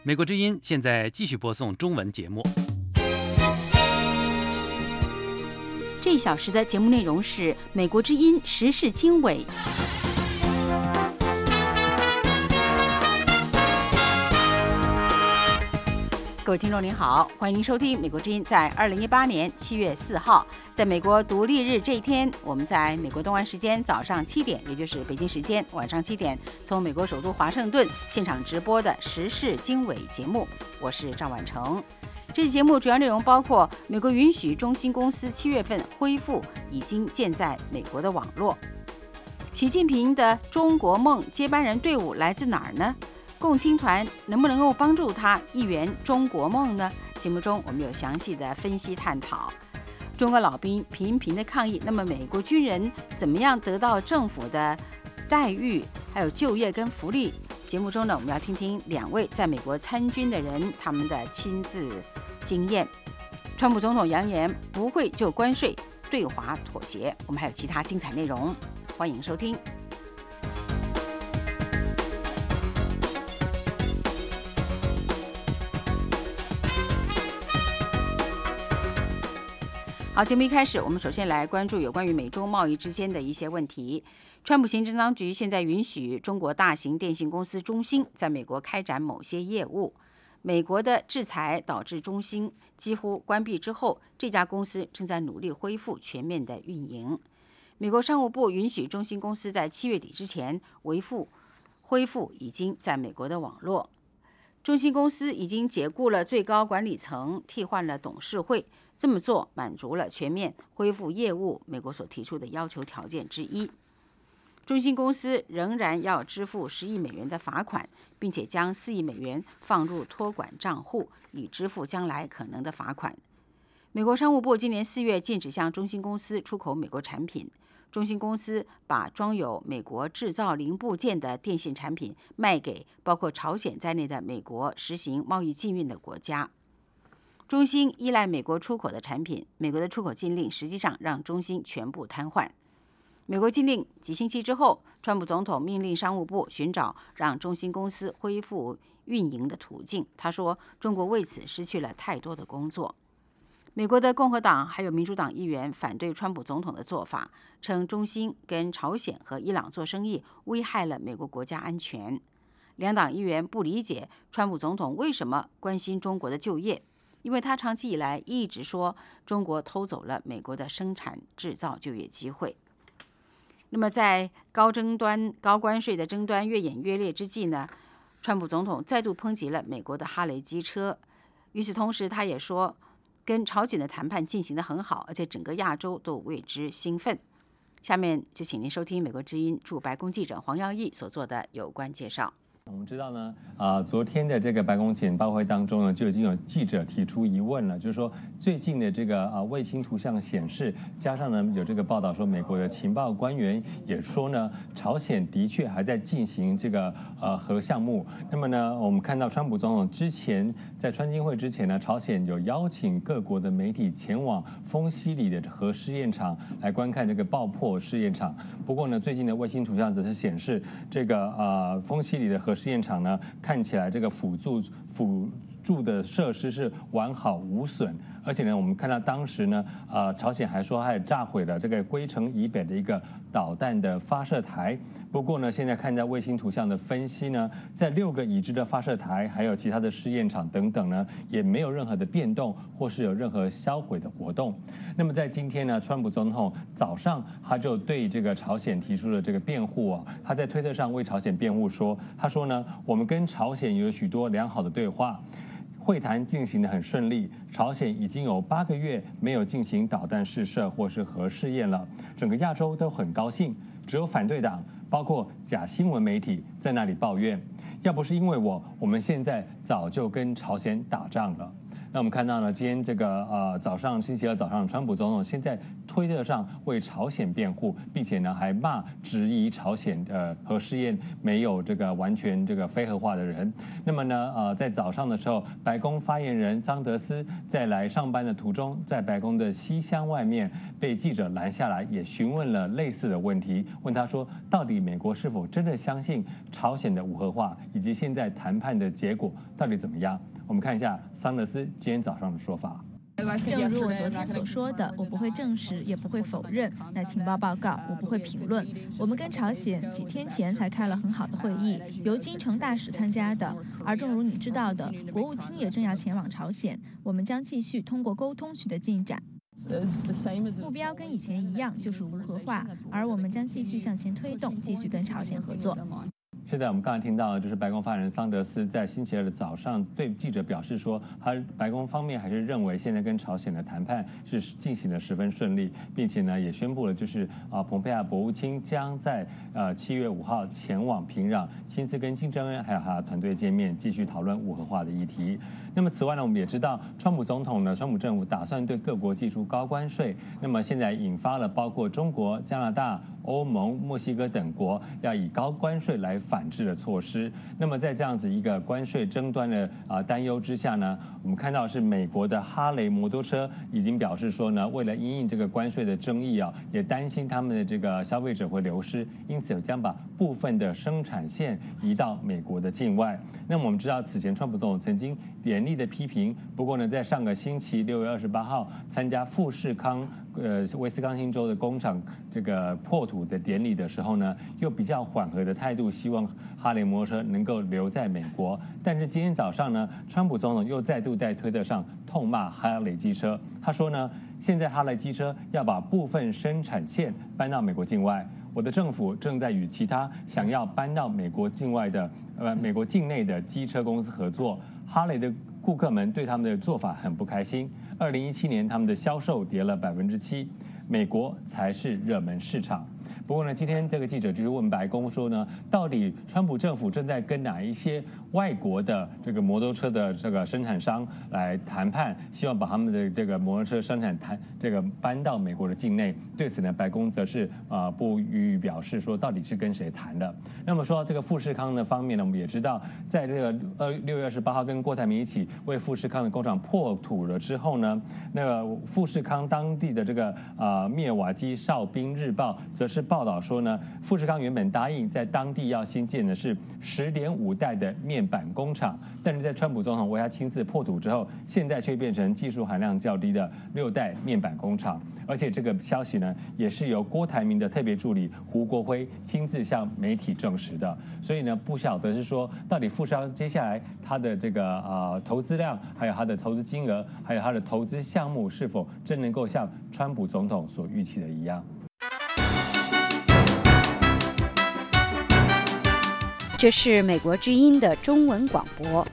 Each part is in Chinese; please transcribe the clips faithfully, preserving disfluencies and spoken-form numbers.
美国之音现在继续播送中文节目。 这一小时的节目内容是美国之音时事经纬。各位听众您好，欢迎您收听美国之音在二零一八年七月四号，在美国独立日这一天，我们在美国东岸时间早上七点，也就是北京时间晚上七点，从美国首都华盛顿现场直播的时事经纬节目，我是赵婉成。这期节目主要内容包括：美国允许中兴公司七月份恢复已经建在美国的网络；习近平的中国梦接班人队伍来自哪儿呢？共青团能不能够帮助他一圆中国梦呢？节目中我们有详细的分析探讨。中国老兵频频的抗议，那么美国军人怎么样得到政府的待遇，还有就业跟福利？节目中呢，我们要听听两位在美国参军的人他们的亲自经验。川普总统扬言不会就关税对华妥协，我们还有其他精彩内容，欢迎收听。好，节目一开始，我们首先来关注有关于美中贸易之间的一些问题。川普行政当局现在允许中国大型电信公司中兴在美国开展某些业务。美国的制裁导致中兴几乎关闭之后，这家公司正在努力恢复全面的运营。美国商务部允许中兴公司在七月底之前维复恢复已经在美国的网络。中兴公司已经解雇了最高管理层，替换了董事会。这么做满足了全面恢复业务美国所提出的要求条件之一。中兴公司仍然要支付十亿美元的罚款，并且将四亿美元放入托管账户，以支付将来可能的罚款。美国商务部今年四月禁止向中兴公司出口美国产品。中兴公司把装有美国制造零部件的电信产品卖给包括朝鲜在内的美国实行贸易禁运的国家。中兴依赖美国出口的产品，美国的出口禁令实际上让中兴全部瘫痪。美国禁令几星期之后，川普总统命令商务部寻找让中兴公司恢复运营的途径。他说，中国为此失去了太多的工作。美国的共和党还有民主党议员反对川普总统的做法，称中兴跟朝鲜和伊朗做生意危害了美国国家安全。两党议员不理解川普总统为什么关心中国的就业，因为他长期以来一直说中国偷走了美国的生产制造就业机会。那么在高争端、高关税的争端越演越烈之际呢，川普总统再度抨击了美国的哈雷机车。与此同时，他也说跟朝鲜的谈判进行得很好，而且整个亚洲都为之兴奋。下面就请您收听美国之音驻白宫记者黄耀义所做的有关介绍。 我们知道呢，啊、呃，昨天的这个白宫简报会当中呢，就已经有记者提出疑问了，就是说最近的这个啊、呃、卫星图像显示，加上呢有这个报道说，美国的情报官员也说呢，朝鲜的确还在进行这个呃核项目。那么呢，我们看到川普总统之前在川金会之前呢，朝鲜有邀请各国的媒体前往丰溪里的核试验场来观看这个爆破试验场。不过呢，最近的卫星图像则是显示这个呃丰溪里的核试验场呢，看起来这个辅助辅助的设施是完好无损，而且呢，我们看到当时呢，呃，朝鲜还说还炸毁了这个龟城以北的一个导弹的发射台。不过呢，现在看在卫星图像的分析呢，在六个已知的发射台，还有其他的试验场等等呢，也没有任何的变动，或是有任何销毁的活动。那么在今天呢，川普总统早上他就对这个朝鲜提出了这个辩护啊，他在推特上为朝鲜辩护说，他说呢，我们跟朝鲜有许多良好的对话。会谈进行得很顺利，朝鲜已经有八个月没有进行导弹试射或是核试验了，整个亚洲都很高兴。只有反对党，包括假新闻媒体在那里抱怨，要不是因为我，我们现在早就跟朝鲜打仗了。 那我们看到呢，今天这个呃早上星期二早上，川普总统现在推特上为朝鲜辩护，并且呢还骂质疑朝鲜呃核试验没有这个完全这个非核化的人。那么呢呃在早上的时候，白宫发言人桑德斯在来上班的途中，在白宫的西厢外面被记者拦下来，也询问了类似的问题，问他说，到底美国是否真的相信朝鲜的无核化，以及现在谈判的结果到底怎么样？我们看一下桑德斯今天早上的说法。 正如我昨天所说的，我不会证实，也不会否认。那情报报告，我不会评论。我们跟朝鲜几天前才开了很好的会议，由金城大使参加的。而正如你知道的，国务卿也正要前往朝鲜，我们将继续通过沟通取得进展。目标跟以前一样，就是无核化，而我们将继续向前推动，继续跟朝鲜合作。 现在我们刚才听到，就是白宫发言人桑德斯在星期二的早上对记者表示说，他白宫方面还是认为现在跟朝鲜的谈判是进行的十分顺利，并且呢也宣布了，就是啊蓬佩奥国务卿将在呃七月五号前往平壤，亲自跟金正恩还有他的团队见面，继续讨论无核化的议题。那么此外呢，我们也知道，川普总统呢，川普政府打算对各国寄出高关税，那么现在引发了包括中国、加拿大、欧盟、墨西哥等国要以高关税来反制的措施。那么在这样子一个关税争端的啊担忧之下呢，我们看到是美国的哈雷摩托车已经表示说呢，为了因应这个关税的争议啊，也担心他们的这个消费者会流失，因此将把部分的生产线移到美国的境外。那么我们知道，此前川普总统曾经严厉的批评，不过呢，在上个星期六月二十八号参加富士康呃威斯康星州的工厂这个破土的典礼的时候呢，又比较缓和的态度，希望哈雷摩托车能够留在美国。但是今天早上呢，川普总统又再度在推特上痛骂哈雷机车，他说呢，现在哈雷机车要把部分生产线搬到美国境外。我的政府正在与其他想要搬到美国境外的呃美国境内的机车公司合作。哈雷的顾客们对他们的做法很不开心。二零一七年他们的销售跌了百分之七，美国才是热门市场。不过呢，今天这个记者就是问白宫说呢，到底川普政府正在跟哪一些外国的这个摩托车的这个生产商来谈判，希望把他们的这个摩托车生产谈这个搬到美国的境内。对此呢，白宫则是啊、呃、不予表示说到底是跟谁谈的。那么说到这个富士康的方面呢，我们也知道，在这个呃六月二十八号跟郭台铭一起为富士康的工厂破土了之后呢，那个富士康当地的这个啊、呃、灭瓦基哨兵日报则是报道说呢，富士康原本答应在当地要新建的是十点五代的面板工厂，但是在川普总统为他亲自破土之后，现在却变成技术含量较低的六代面板工厂。而且这个消息呢，也是由郭台铭的特别助理胡国辉亲自向媒体证实的。所以呢，不晓得是说到底富士康接下来它的这个啊、呃、投资量，还有它的投资金额，还有它的投资项目，是否真能够像川普总统所预期的一样？ 这是美国之音的中文广播。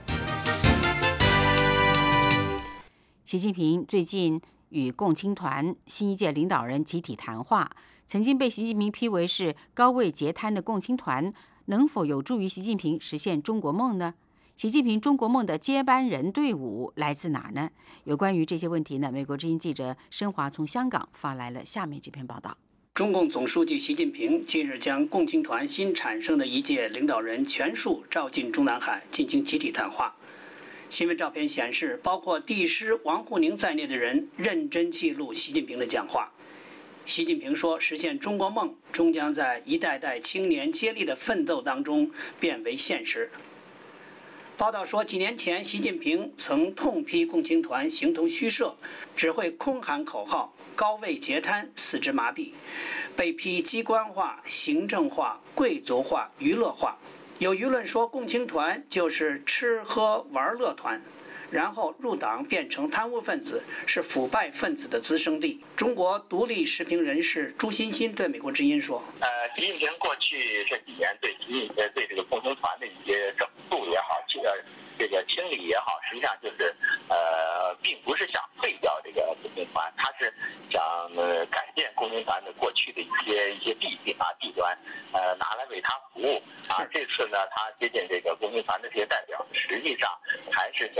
习近平最近与共青团新一届领导人集体谈话，曾经被习近平批为是高位截瘫的共青团，能否有助于习近平实现中国梦呢？习近平中国梦的接班人队伍来自哪呢？有关于这些问题呢，美国之音记者申华从香港发来了下面这篇报道。 中共总书记习近平近日将共青团新产生的一届领导人全数召进中南海进行集体谈话。新闻照片显示，包括帝师王沪宁在内的人认真记录习近平的讲话。习近平说，实现中国梦终将在一代代青年接力的奋斗当中变为现实。报道说，几年前习近平曾痛批共青团形同虚设，只会空喊口号，高位截瘫，四肢麻痹，被批机关化、行政化、贵族化、娱乐化。有舆论说，共青团就是吃喝玩乐团，然后入党变成贪污分子，是腐败分子的滋生地。中国独立时评人士朱欣欣对美国之音说：“ 呃，习近平过去这几年对习呃对这个共青团的一些整肃也好，呃这个清理也好，实际上就是呃，并不是想废掉这个共青团，他是想呃改变共青团的过去的一些一些弊病啊弊端，呃拿来为他服务啊。这次呢，他接近这个共青团的这些代表，实际上还是想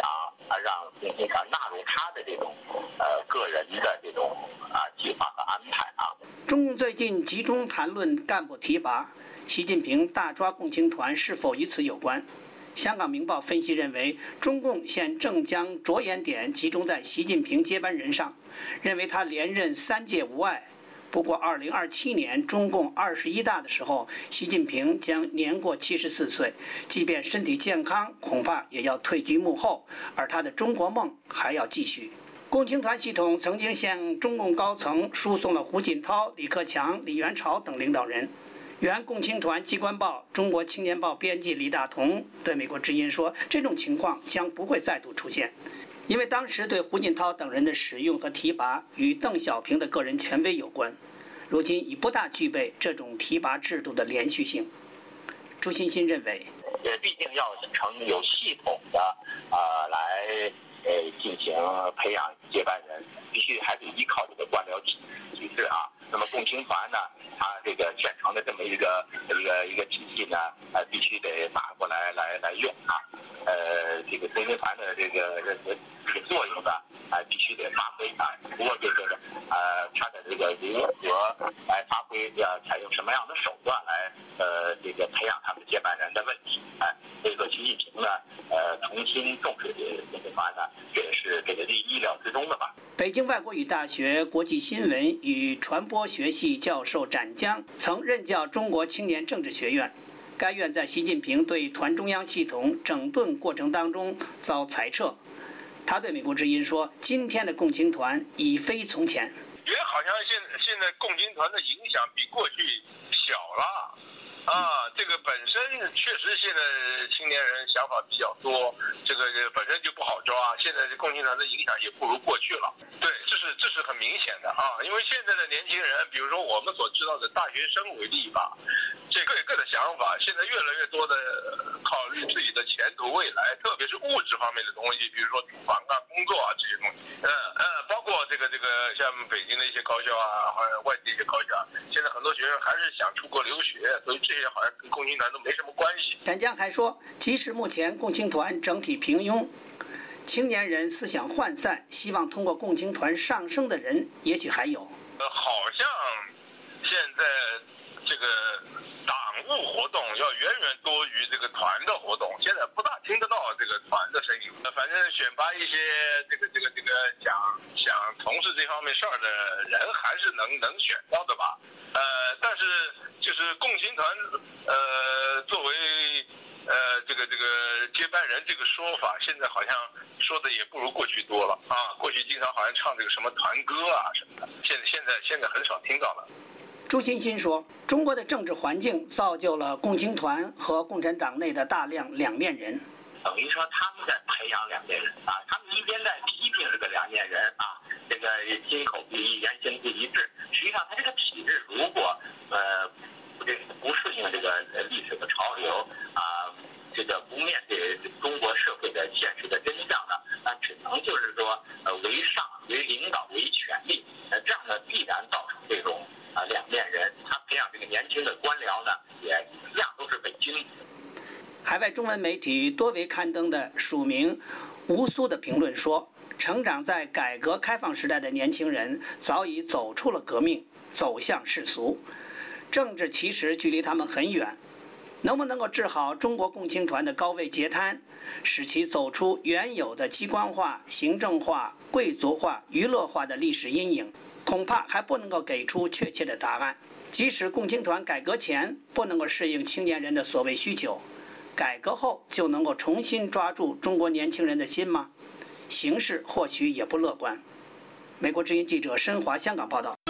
啊让共青团纳入他的这种呃个人的这种啊计划和安排啊。 中共最近集中谈论干部提拔，习近平大抓共青团是否与此有关？香港明报分析认为，中共现正将着眼点集中在习近平接班人上，认为他连任三届无碍。不过，二零二七年中共二十一大的时候，习近平将年过七十四岁，即便身体健康，恐怕也要退居幕后，而他的中国梦还要继续。共青团系统曾经向中共高层输送了胡锦涛、李克强、李元朝等领导人。原共青团机关报《中国青年报》编辑李大同对美国之音说，这种情况将不会再度出现，因为当时对胡锦涛等人的使用和提拔与邓小平的个人权威有关，如今已不大具备这种提拔制度的连续性。朱欣欣认为， 呃，毕竟要成有系统的呃来呃进行培养接班人，必须还得依靠这个官僚体体制啊。那么共青团呢，它这个现成的这么一个一个一个体系呢，呃，必须得拿过来来来用啊。呃，这个共青团的这个这个这个作用呢，啊、呃，必须得发挥啊。不过就是呃，它的这个如何来发挥，要采用什么样的手段来呃这个培养他们接班人的问题，哎、呃，所以说习近平呢，呃，重新重视这个共青团呢，这也是这个意料之中的吧。 北京外国语大学国际新闻与传播学系教授展江曾任教中国青年政治学院，该院在习近平对团中央系统整顿过程当中遭裁撤。他对美国之音说：“今天的共青团已非从前。” 觉得好像现现在共青团的影响比过去小了。啊，这个本身确实现在青年人想法比较多，这个本身就不好抓。现在共青团的影响也不如过去了。对，这是这是很明显的啊，因为现在的年轻人，比如说我们所知道的大学生为例吧，这各有各的想法，现在越来越多的考虑自己的前途未来，特别是物质方面的东西，比如说住房啊、工作啊这些东西。嗯嗯，包括这个这个像北京的一些高校啊，或者外地一些高校，现在很多学生还是想出国留学，所以这些好像跟共青团都没什么关系。 展江还说，即使目前共青团整体平庸，青年人思想涣散，希望通过共青团上升的人也许还有。 呃，好像现在这个党务活动要远远多于这个团的活动，现在不大听得到这个团的声音。反正选拔一些这个这个这个想想从事这方面事儿的人，还是能能选到的吧。呃，但是就是共青团，呃，作为呃这个这个接班人这个说法，现在好像说的也不如过去多了啊。过去经常好像唱这个什么团歌啊什么的，现在现在现在很少听到了。 朱欣欣说，中国的政治环境造就了共青团和共产党内的大量两面人。 等于说他们在培养两面人啊，他们一边在批评这个两面人啊，这个心口不一、言行不一致。实际上，他这个体制如果呃这不适应这个历史的潮流啊，这个不面对中国社会的现实的真相呢，那只能就是说呃为上、为领导、为权力，呃这样呢必然造成这种啊两面人。他培养这个年轻的官僚呢，也一样都是伪君子。 海外中文媒体多维刊登的署名吴苏的评论说，成长在改革开放时代的年轻人早已走出了革命，走向世俗，政治其实距离他们很远。能不能够治好中国共青团的高位截瘫，使其走出原有的机关化、行政化、贵族化、娱乐化的历史阴影，恐怕还不能够给出确切的答案。即使共青团改革前不能够适应青年人的所谓需求，改革后就能够重新抓住中国年轻人的心吗？形势或许也不乐观。美国之音记者申华香港报道。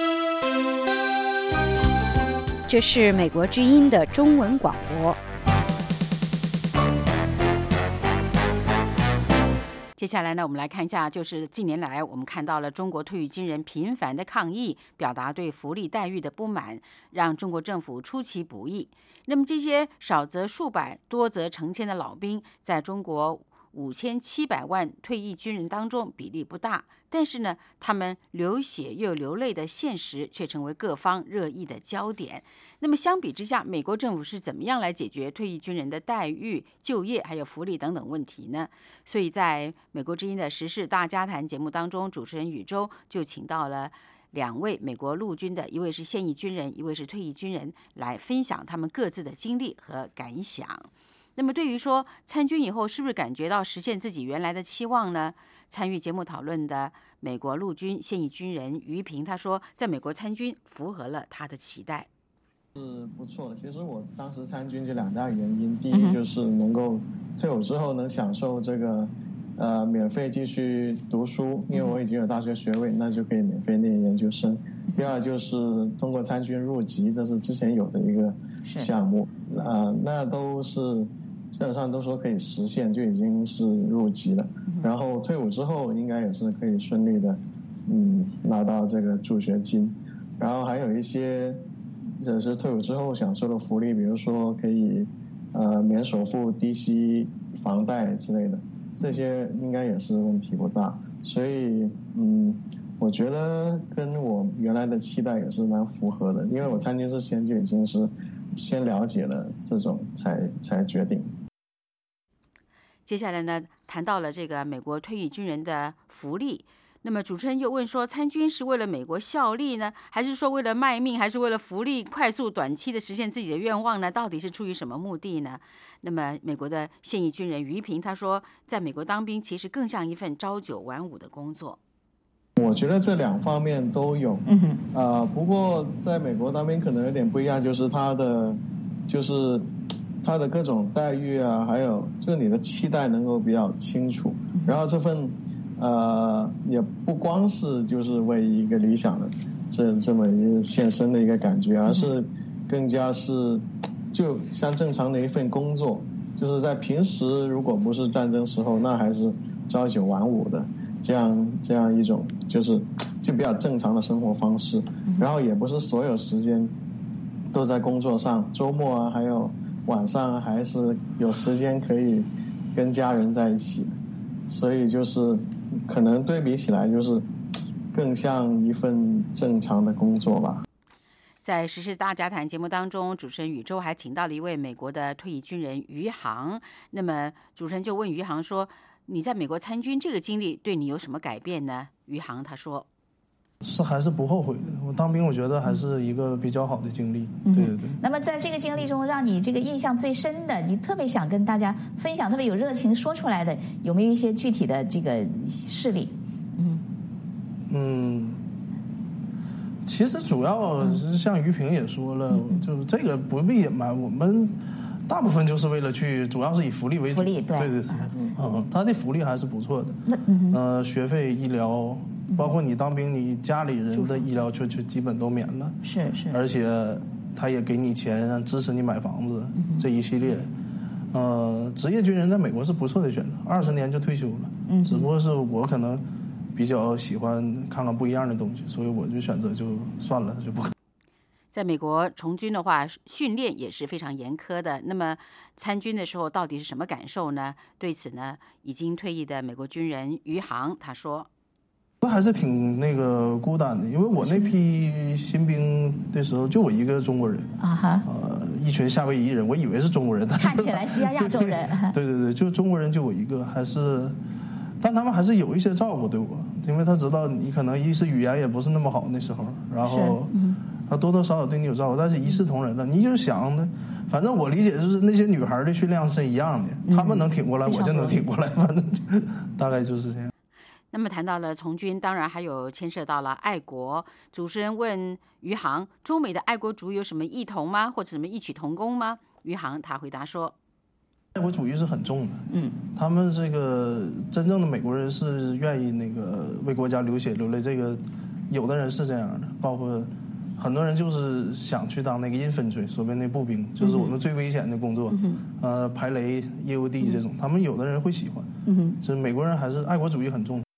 这是美国之音的中文广播。 接下来呢，我们来看一下，就是近年来我们看到了中国退役军人频繁的抗议，表达对福利待遇的不满，让中国政府出其不意。那么这些少则数百、多则成千的老兵，在中国五千七百万退役军人当中比例不大，但是呢，他们流血又流泪的现实却成为各方热议的焦点。那么相比之下，美国政府是怎么样来解决退役军人的待遇、就业还有福利等等问题呢？所以在美国之音的时事大家谈节目当中，主持人宇宙就请到了两位美国陆军的，一位是现役军人，一位是退役军人，来分享他们各自的经历和感想。那么对于说参军以后是不是感觉到实现自己原来的期望呢？参与节目讨论的美国陆军现役军人于平他说，在美国参军符合了他的期待。 是不错的。其实我当时参军就两大原因，第一就是能够退伍之后能享受这个呃免费继续读书，因为我已经有大学学位，那就可以免费念研究生。第二就是通过参军入籍，这是之前有的一个项目，呃，那都是基本上都说可以实现，就已经是入籍了。然后退伍之后应该也是可以顺利的，嗯，拿到这个助学金。然后还有一些也是退伍之后享受的福利，比如说可以呃免首付、低息房贷之类的，这些应该也是问题不大。所以嗯，我觉得跟我原来的期待也是蛮符合的，因为我参军之前就已经是先了解了这种才才决定。 接下来呢，谈到了这个美国退役军人的福利。那么主持人又问说，参军是为了美国效力呢，还是说为了卖命，还是为了福利快速短期的实现自己的愿望呢？到底是出于什么目的呢？那么美国的现役军人于平他说，在美国当兵其实更像一份朝九晚五的工作。 我觉得这两方面都有，嗯哼，呃，不过在美国当兵可能有点不一样，就是他的就是他的各种待遇啊，还有就是你的期待能够比较清楚，然后这份呃也不光是就是为一个理想的这这么一个献身的一个感觉，而是更加是就像正常的一份工作，就是在平时如果不是战争时候，那还是朝九晚五的这样这样一种就是就比较正常的生活方式，然后也不是所有时间都在工作上，周末啊还有晚上还是有时间可以跟家人在一起，所以就是可能对比起来就是更像一份正常的工作吧。 在时事大家谈节目当中，主持人宇宙还请到了一位美国的退役军人于航。那么主持人就问于航说，你在美国参军这个经历对你有什么改变呢？于航他说， 是还是不后悔的。我当兵我觉得还是一个比较好的经历。嗯、对对对。 那么在这个经历中，让你这个印象最深的，你特别想跟大家分享，特别有热情说出来的，有没有一些具体的这个事例？嗯嗯，其实主要是像于平也说了，嗯、就是这个不必隐瞒，我们大部分就是为了去，主要是以福利为主。 福利对对对对，嗯，他的福利还是不错的。 那嗯呃，学费、医疗。包括你当兵，你家里人的医疗就就基本都免了， 是是， 而且他也给你钱支持你买房子，嗯、这一系列。呃，职业军人在美国是不错的选择，二十年就退休了。嗯，只不过是我可能比较喜欢看看不一样的东西，所以我就选择就算了，就不。 在美国从军的话，训练也是非常严苛的。那么参军的时候到底是什么感受呢？对此呢，已经退役的美国军人于航他说。 还是挺那个孤单的，因为我那批新兵的时候就我一个中国人啊哈，呃，一群夏威夷人，我以为是中国人，但是看起来是亚洲人。 对对对，就中国人就我一个，还是，但他们还是有一些照顾对我，因为他知道你可能一是语言也不是那么好那时候，然后他多多少少对你有照顾，但是一视同仁了。你就想的，反正我理解就是那些女孩的训练是一样的，嗯、他们能挺过来，我就能挺过来，反正就大概就是这样。 那么谈到了从军，当然还有牵涉到了爱国。主持人问于航，中美的爱国主义有什么异同吗？或者什么异曲同工吗？于航他回答说， 爱国主义是很重的，嗯，他们这个真正的美国人是愿意那个为国家流血流泪，这个有的人是这样的，包括很多人就是想去当那个infantry，所谓那步兵，就是我们最危险的工作，嗯、呃，排雷、E O D 这种，他们有的人会喜欢，嗯，就是美国人还是爱国主义很重。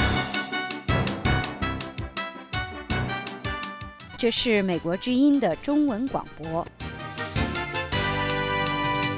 这是美国之音的中文广播。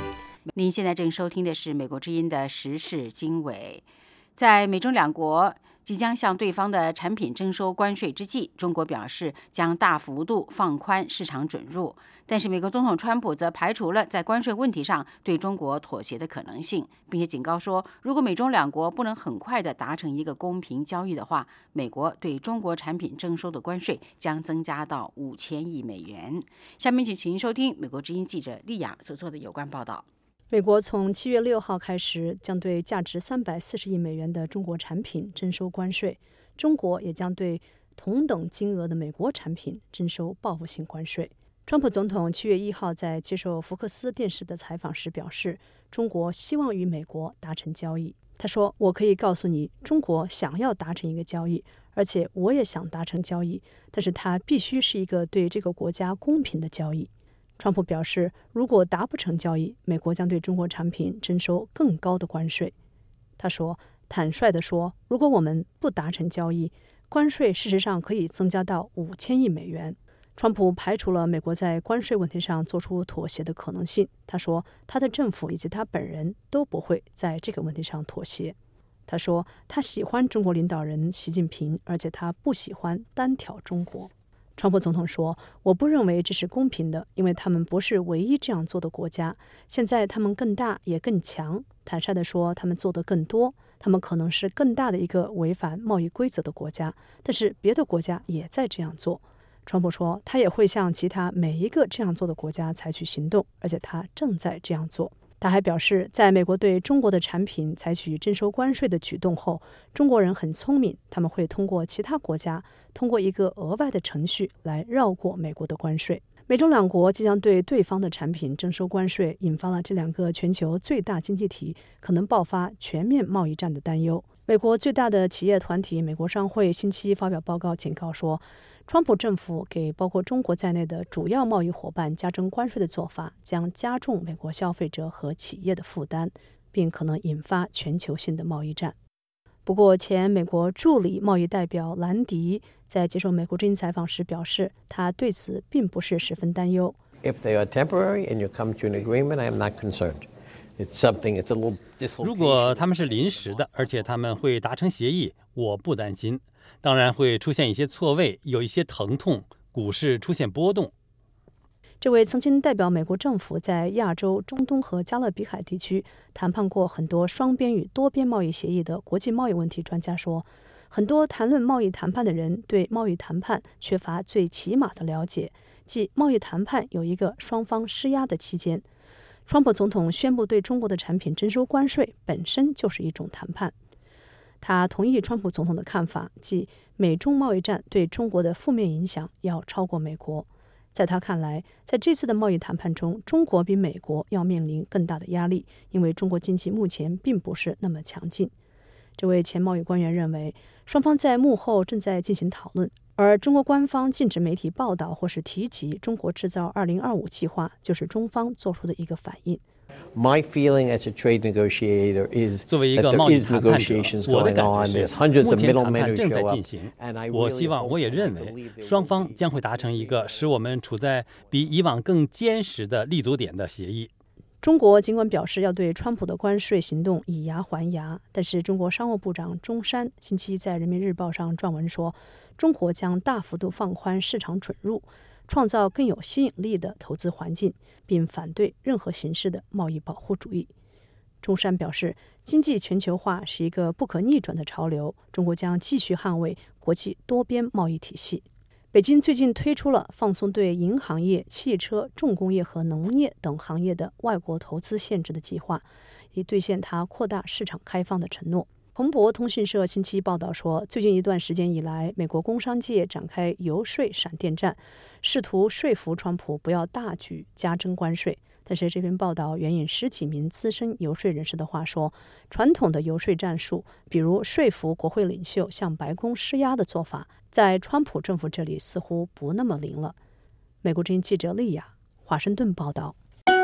您现在正收听的是美国之音的时事经纬。在美中两国即将向对方的产品征收关税之际，中国表示将大幅度放宽市场准入，但是美国总统川普则排除了在关税问题上对中国妥协的可能性，并且警告说，如果美中两国不能很快地达成一个公平交易的话，美国对中国产品征收的关税将增加到五千亿美元。下面请请收听美国之音记者丽雅所做的有关报道。 美国从七月六号开始将对价值三百四十亿美元的中国产品征收关税，中国也将对同等金额的美国产品征收报复性关税。川普总统七月一号在接受福克斯电视的采访时表示，中国希望与美国达成交易。他说，我可以告诉你，中国想要达成一个交易，而且我也想达成交易，但是它必须是一个对这个国家公平的交易。川普表示，如果达不成交易，美国将对中国产品征收更高的关税。他说，坦率地说，如果我们不达成交易，关税事实上可以增加到五千亿美元。川普排除了美国在关税问题上做出妥协的可能性。他说，他的政府以及他本人都不会在这个问题上妥协。他说，他喜欢中国领导人习近平，而且他不喜欢单挑中国。川普总统说，我不认为这是公平的，因为他们不是唯一这样做的国家，现在他们更大也更强。坦率地说，他们做得更多，他们可能是更大的一个违反贸易规则的国家，但是别的国家也在这样做。川普说，他也会向其他每一个这样做的国家采取行动，而且他正在这样做。他还表示，在美国对中国的产品采取征收关税的举动后，中国人很聪明，他们会通过其他国家，通过一个额外的程序来绕过美国的关税。美中两国即将对对方的产品征收关税，引发了这两个全球最大经济体可能爆发全面贸易战的担忧。美国最大的企业团体美国商会星期一发表报告警告说，川普政府给包括中国在内的主要贸易伙伴加征关税的做法将加重美国消费者和企业的负担，并可能引发全球性的贸易战。不过，前美国助理贸易代表兰迪在接受美国之音采访时表示，他对此并不是十分担忧。 If they are temporary and you come to an agreement, I am not concerned. It's something, it's a little dislocation. 如果他们是临时的，而且他们会达成协议，我不担心。当然会出现一些错位，有一些疼痛，股市出现波动。 这位曾经代表美国政府在亚洲、中东和加勒比海地区谈判过很多双边与多边贸易协议的国际贸易问题专家说，很多谈论贸易谈判的人对贸易谈判缺乏最起码的了解，即贸易谈判有一个双方施压的期间。川普总统宣布对中国的产品征收关税本身就是一种谈判。他同意川普总统的看法，即美中贸易战对中国的负面影响要超过美国。在他看来，在这次的贸易谈判中，中国比美国要面临更大的压力，因为中国经济目前并不是那么强劲。这位前贸易官员认为，双方在幕后正在进行讨论，而中国官方禁止媒体报道或是提及中国制造二零二五计划，就是中方做出的一个反应。 My feeling as a trade negotiator is 作为一个贸易谈判者，我的感觉是，目前谈判正在进行。我希望，我也认为，双方将会达成一个使我们处在比以往更坚实的立足点的协议。 中国尽管表示要对川普的关税行动以牙还牙，但是中国商务部长钟山星期一在《人民日报》上撰文说，中国将大幅度放宽市场准入，创造更有吸引力的投资环境，并反对任何形式的贸易保护主义。钟山表示，经济全球化是一个不可逆转的潮流，中国将继续捍卫国际多边贸易体系。北京最近推出了放松对银行业、汽车、重工业和农业等行业的外国投资限制的计划，以兑现它扩大市场开放的承诺。彭博通讯社星期一报道说，最近一段时间以来，美国工商界展开游说闪电战，试图说服川普不要大举加征关税。但是这篇报道援引十几名资深游说人士的话说，传统的游说战术，比如说服国会领袖向白宫施压的做法，在川普政府这里似乎不那么灵了。美国之音记者丽雅，华盛顿报道。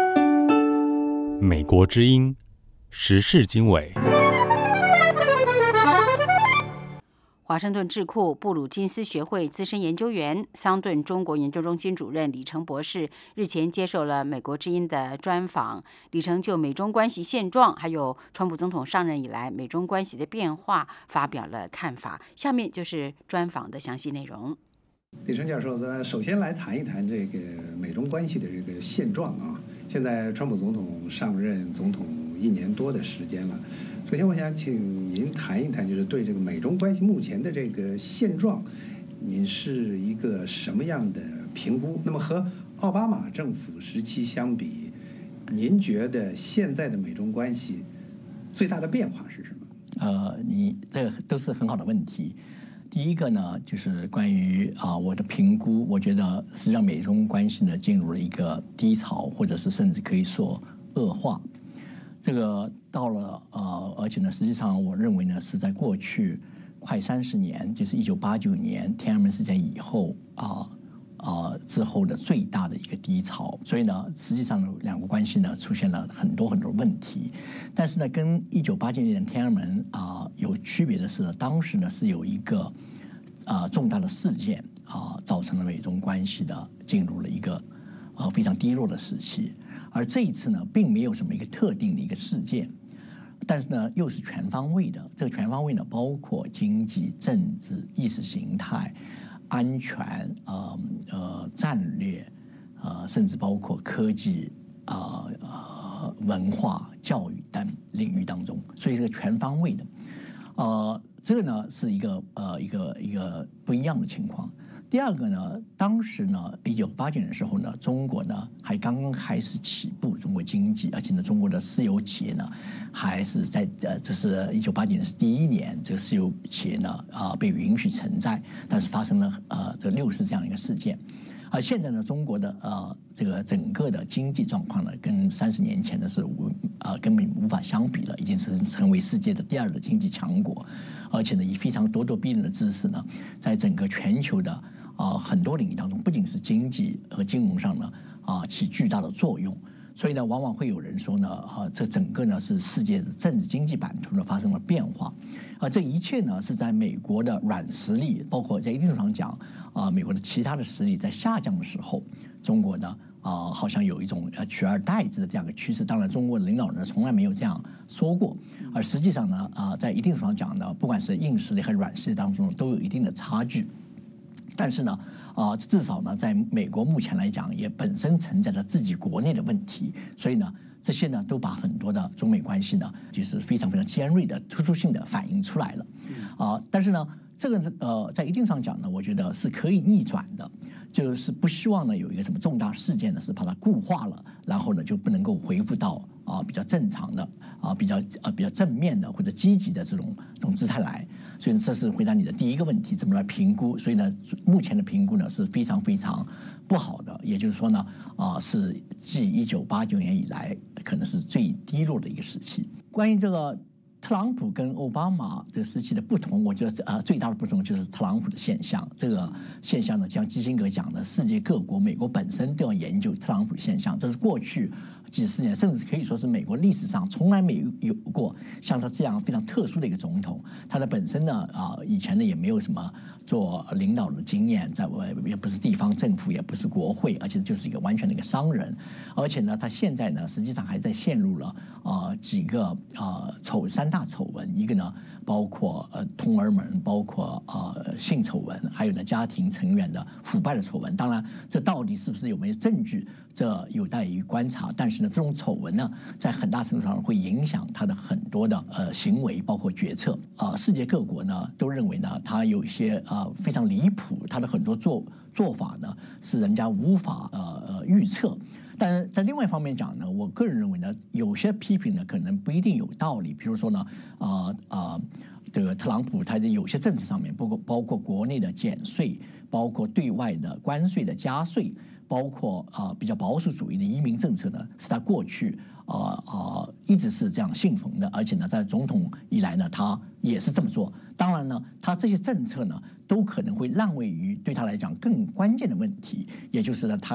美国之音时事经纬。 华盛顿智库布鲁金斯学会资深研究员、桑顿中国研究中心主任李成博士日前接受了美国之音的专访。李成就美中关系现状，还有川普总统上任以来美中关系的变化发表了看法。下面就是专访的详细内容。 李成教授，首先来谈一谈这个美中关系的这个现状啊。现在川普总统上任总统一年多的时间了。首先，我想请您谈一谈，就是对这个美中关系目前的这个现状，您是一个什么样的评估？那么和奥巴马政府时期相比，您觉得现在的美中关系最大的变化是什么？ 呃，你这个都是很好的问题。第一个呢，就是关于啊、呃、我的评估，我觉得实际上美中关系呢进入了一个低潮，或者是甚至可以说恶化。这个到了呃，而且呢，实际上我认为呢，是在过去快三十年，就是一九八九年天安门事件以后啊啊、呃、之后的最大的一个低潮。所以呢，实际上呢，两国关系呢出现了很多很多问题。但是呢，跟一九八九年天安门啊、呃、有区别的是呢，当时呢是有一个啊、呃、重大的事件啊、呃，造成了美中关系的进入了一个呃非常低落的时期。而这一次呢，并没有什么一个特定的一个事件，但是呢，又是全方位的。这个全方位呢，包括经济、政治、意识形态、安全、呃呃战略，呃，甚至包括科技、啊 呃, 呃文化、教育等领域当中，所以是全方位的。呃，这个呢是一个呃一个一个不一样的情况。第二个呢，当时呢，一九八九年的时候呢，中国呢还刚刚开始起步，中国经济，而且呢，中国的私有企业呢，还是在呃，这是一九八九年是第一年，这个私有企业呢啊、呃、被允许存在，但是发生了呃这六四这样一个事件，而现在呢，中国的呃这个整个的经济状况呢，跟三十年前的是无啊、呃、根本无法相比了，已经是成为世界的第二的经济强国，而且呢，以非常咄咄逼人的姿势呢，在整个全球的啊、呃，很多领域当中，不仅是经济和金融上呢，啊、呃，起巨大的作用。所以呢，往往会有人说呢，啊、呃，这整个呢是世界的政治经济版图呢发生了变化，而、呃、这一切呢是在美国的软实力，包括在一定程度上讲，啊、呃，美国的其他的实力在下降的时候，中国呢，啊、呃，好像有一种呃取而代之的这样一个趋势。当然，中国的领导人从来没有这样说过，而实际上呢，啊、呃，在一定程度上讲呢，不管是硬实力还是软实力当中，都有一定的差距。但是呢，啊、呃，至少呢，在美国目前来讲，也本身存在着自己国内的问题，所以呢，这些呢，都把很多的中美关系呢，就是非常非常尖锐的、突出性的反映出来了，啊、呃，但是呢，这个呃，在一定上讲呢，我觉得是可以逆转的，就是不希望呢有一个什么重大事件呢是把它固化了，然后呢就不能够恢复到啊、呃、比较正常的啊、呃、比较啊、呃、比较正面的或者积极的这种这种姿态来。所以这是回答你的第一个问题，怎么来评估？所以呢，目前的评估呢是非常非常不好的，也就是说呢，啊、呃、是继一九八九年以来可能是最低落的一个时期。关于这个特朗普跟奥巴马这个时期的不同，我觉得啊、呃、最大的不同就是特朗普的现象。这个现象呢，像基辛格讲的，世界各国、美国本身都要研究特朗普现象，这是过去几十年，甚至可以说是美国历史上从来没有过像他这样非常特殊的一个总统。他的本身呢，啊、呃，以前呢也没有什么做领导的经验，在也不是地方政府，也不是国会，而且就是一个完全的一个商人。而且呢，他现在呢，实际上还在陷入了啊、呃、几个啊、呃、丑三大丑闻，一个呢包括呃通儿门，包括呃性丑闻，还有呢家庭成员的腐败的丑闻。当然，这到底是不是有没有证据，这有待于观察。但是呢，这种丑闻呢，在很大程度上会影响他的很多的呃行为，包括决策啊、呃。世界各国呢都认为呢，他有一些啊、呃、非常离谱，他的很多做做法呢是人家无法呃呃预测。但是在另外一方面讲呢，我个人认为呢，有些批评呢可能不一定有道理。比如说呢，啊、呃、啊、呃，这个特朗普他的有些政策上面，包括包括国内的减税，包括对外的关税的加税，包括啊、呃、比较保守主义的移民政策呢，是他过去啊啊、呃呃、一直是这样信奉的，而且呢，在总统以来呢，他也是这么做。当然呢，他这些政策呢，都可能会让位于对他来讲更关键的问题，也就是呢，他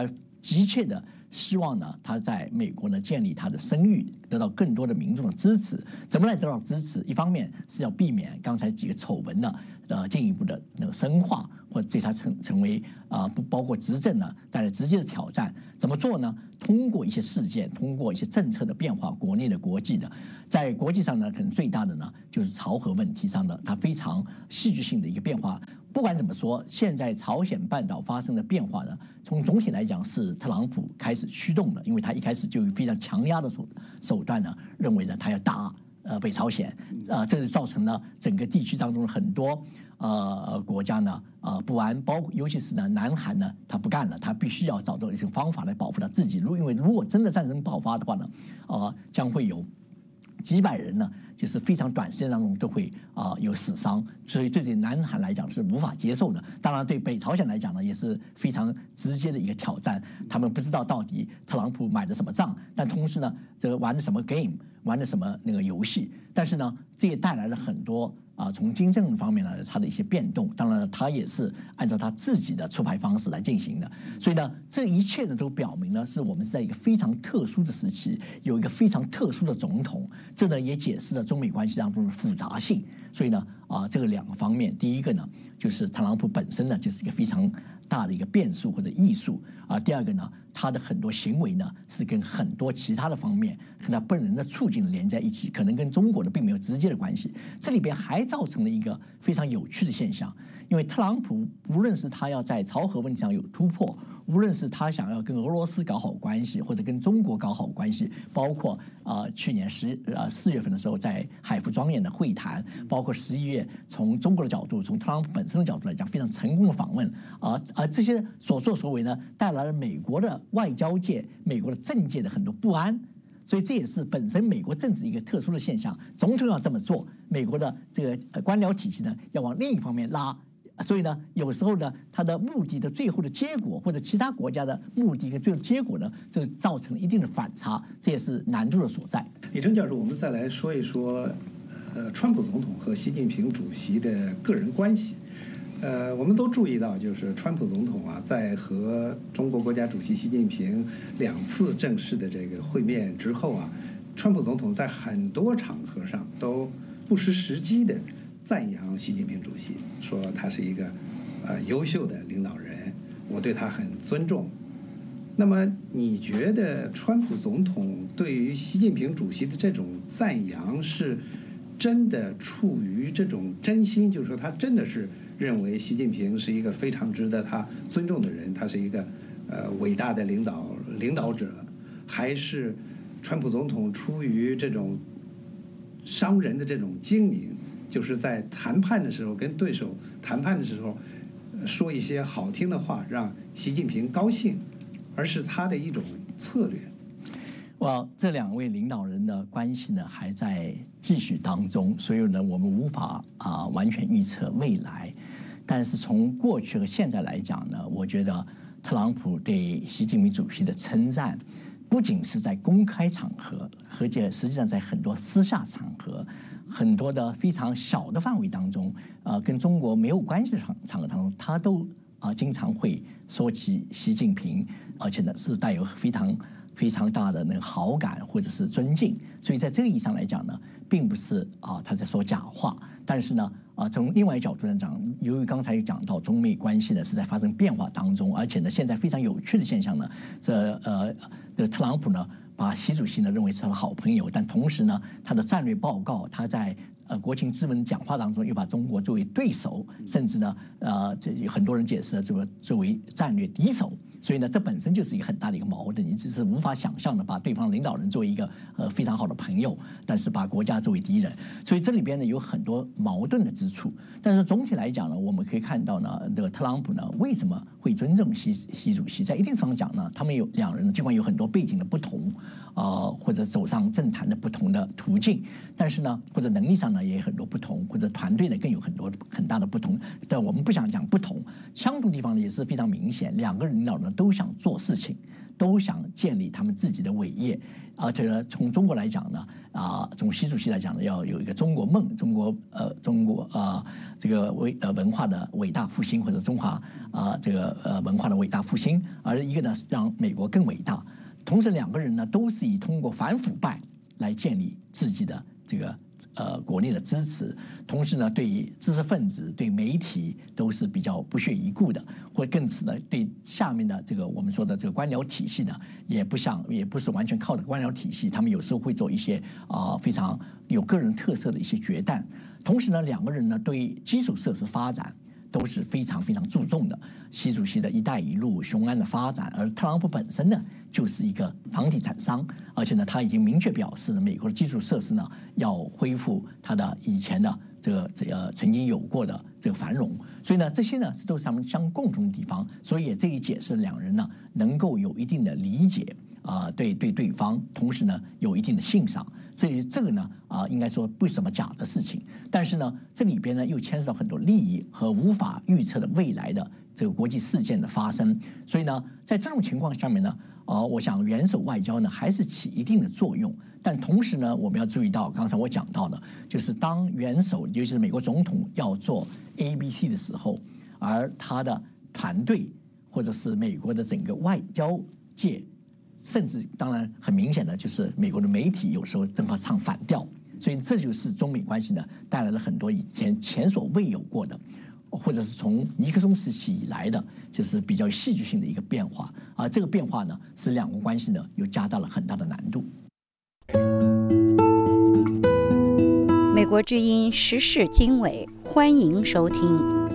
急切的希望呢，他在美国呢建立他的声誉，得到更多的民众的支持。怎么来得到支持？一方面是要避免刚才几个丑闻呢，呃，进一步的那个深化，或者对他成成为啊不、呃、包括执政呢带来直接的挑战。怎么做呢？通过一些事件，通过一些政策的变化，国内的、国际的，在国际上呢，可能最大的呢就是朝核问题上的它非常戏剧性的一个变化。不管怎么说，现在朝鲜半岛发生的变化呢，从总体来讲是特朗普开始驱动的，因为他一开始就有非常强压的手手段呢，认为呢他要打呃北朝鲜，啊、呃，这就造成了整个地区当中很多呃国家呢呃不安，包括尤其是呢南韩呢，他不干了，他必须要找到一种方法来保护他自己。如因为如果真的战争爆发的话呢，呃将会有几百人呢，就是非常短时间当中都会啊、呃、有死伤，所以对对南韩来讲是无法接受的。当然，对北朝鲜来讲呢，也是非常直接的一个挑战。他们不知道到底特朗普买的什么账，但同时呢，这个玩的什么 game， 玩的什么那个游戏。但是呢，这也带来了很多啊、呃、从经政方面呢它的一些变动。当然，他也是按照他自己的出牌方式来进行的。所以呢，这一切呢都表明呢，是我们是在一个非常特殊的时期，有一个非常特殊的总统。这呢也解释了中美关系当中的复杂性。所以呢，啊，这个两个方面，第一个呢，就是特朗普本身呢就是一个非常大的一个变数或者艺术啊。第二个呢，他的很多行为呢是跟很多其他的方面跟他本人的处境连在一起，可能跟中国的并没有直接的关系。这里边还造成了一个非常有趣的现象，因为特朗普无论是他要在朝核问题上有突破，无论是他想要跟俄罗斯搞好关系，或者跟中国搞好关系，包括啊、呃、去年十呃四月份的时候在海府庄园的会谈，包括十一月从中国的角度，从特朗普本身的角度来讲非常成功的访问啊啊、呃、这些所作所为呢，带来了美国的外交界、美国的政界的很多不安。所以这也是本身美国政治一个特殊的现象，总统要这么做，美国的这个官僚体系呢要往另一方面拉。所以呢，有时候呢，它的目的的最后的结果，或者其他国家的目的跟最后结果呢，就造成了一定的反差，这也是难度的所在。 李征教授，我们再来说一说，呃，川普总统和习近平主席的个人关系。呃，我们都注意到，就是川普总统啊，在和中国国家主席习近平两次正式的这个会面之后啊，川普总统在很多场合上都不失时机的赞扬习近平主席，说他是一个呃优秀的领导人，我对他很尊重。那么你觉得川普总统对于习近平主席的这种赞扬是真的出于这种真心，就是说他真的是认为习近平是一个非常值得他尊重的人，他是一个呃伟大的领导领导者，还是川普总统出于这种商人的这种精明，就是在谈判的时候跟对手谈判的时候说一些好听的话让习近平高兴，而是他的一种策略？ 哇，这两位领导人的关系呢还在继续当中，所以呢我们无法啊、呃、完全预测未来。但是从过去和现在来讲呢，我觉得特朗普对习近平主席的称赞，不仅是在公开场合，而且实际上在很多私下场合，很多的非常小的范围当中，呃，跟中国没有关系的场场合当中，他都啊、呃、经常会说起习近平，而且呢是带有非常非常大的那个好感或者是尊敬。所以在这个意义上来讲呢，并不是啊、呃、他在说假话，但是呢。啊，从另外一个角度来讲，由于刚才讲到中美关系呢是在发生变化当中，而且呢，现在非常有趣的现象呢，这呃，这特朗普呢把习主席呢认为是他的好朋友，但同时呢，他的战略报告，他在呃国情咨文讲话当中又把中国作为对手，甚至呢，呃，这很多人解释这个作为战略敌手。所以呢，这本身就是一个很大的一个矛盾，你只是无法想象的把对方领导人作为一个呃非常好的朋友，但是把国家作为敌人，所以这里边呢有很多矛盾的之处。但是总体来讲呢，我们可以看到呢，这个特朗普呢为什么会尊重习习主席？在一定程度上讲呢，他们有两人尽管有很多背景的不同，呃，或者走上政坛的不同的途径，但是呢，或者能力上呢也有很多不同，或者团队呢更有很多很大的不同。但我们不想讲不同，相同地方呢也是非常明显，两个领导人都想做事情， 都想建立他们自己的伟业。而且呢，从中国来讲呢，啊，从习主席来讲呢，要有一个中国梦，中国呃，中国啊、呃，这个伟呃文化的伟大复兴，或者中华啊、呃、这个呃文化的伟大复兴。而一个呢，让美国更伟大。同时，两个人呢，都是以通过反腐败来建立自己的这个呃国内的支持。同时呢，对于知识分子、对媒体都是比较不屑一顾的，或更此呢，对下面的这个我们说的这个官僚体系呢，也不像也不是完全靠的官僚体系，他们有时候会做一些啊、呃、非常有个人特色的一些决断。同时呢，两个人呢对基础设施发展都是非常非常注重的。习主席的一带一路、雄安的发展，而特朗普本身呢就是一个房地产商，而且呢他已经明确表示呢，美国的基础设施呢要恢复它的以前的这个这个曾经有过的这个繁荣。所以呢，这些呢都是他们相共同的地方，所以也这一解释两人呢能够有一定的理解啊、呃，对对对方，同时呢有一定的欣赏。所以这个呢啊、呃，应该说不是什么假的事情，但是呢这里边呢又牵涉到很多利益和无法预测的未来的这个国际事件的发生。所以呢，在这种情况下面呢，啊、呃，我想元首外交呢还是起一定的作用。但同时呢，我们要注意到，刚才我讲到的，就是当元首，尤其是美国总统要做 A B C 的时候，而他的团队或者是美国的整个外交界，甚至当然很明显的就是美国的媒体有时候正好唱反调，所以这就是中美关系呢带来了很多以前前所未有过的，或者是从尼克松时期以来的，就是比较戏剧性的一个变化。而这个变化呢，使两国关系呢又加大了很大的难度。 美国之音时事经纬，欢迎收听。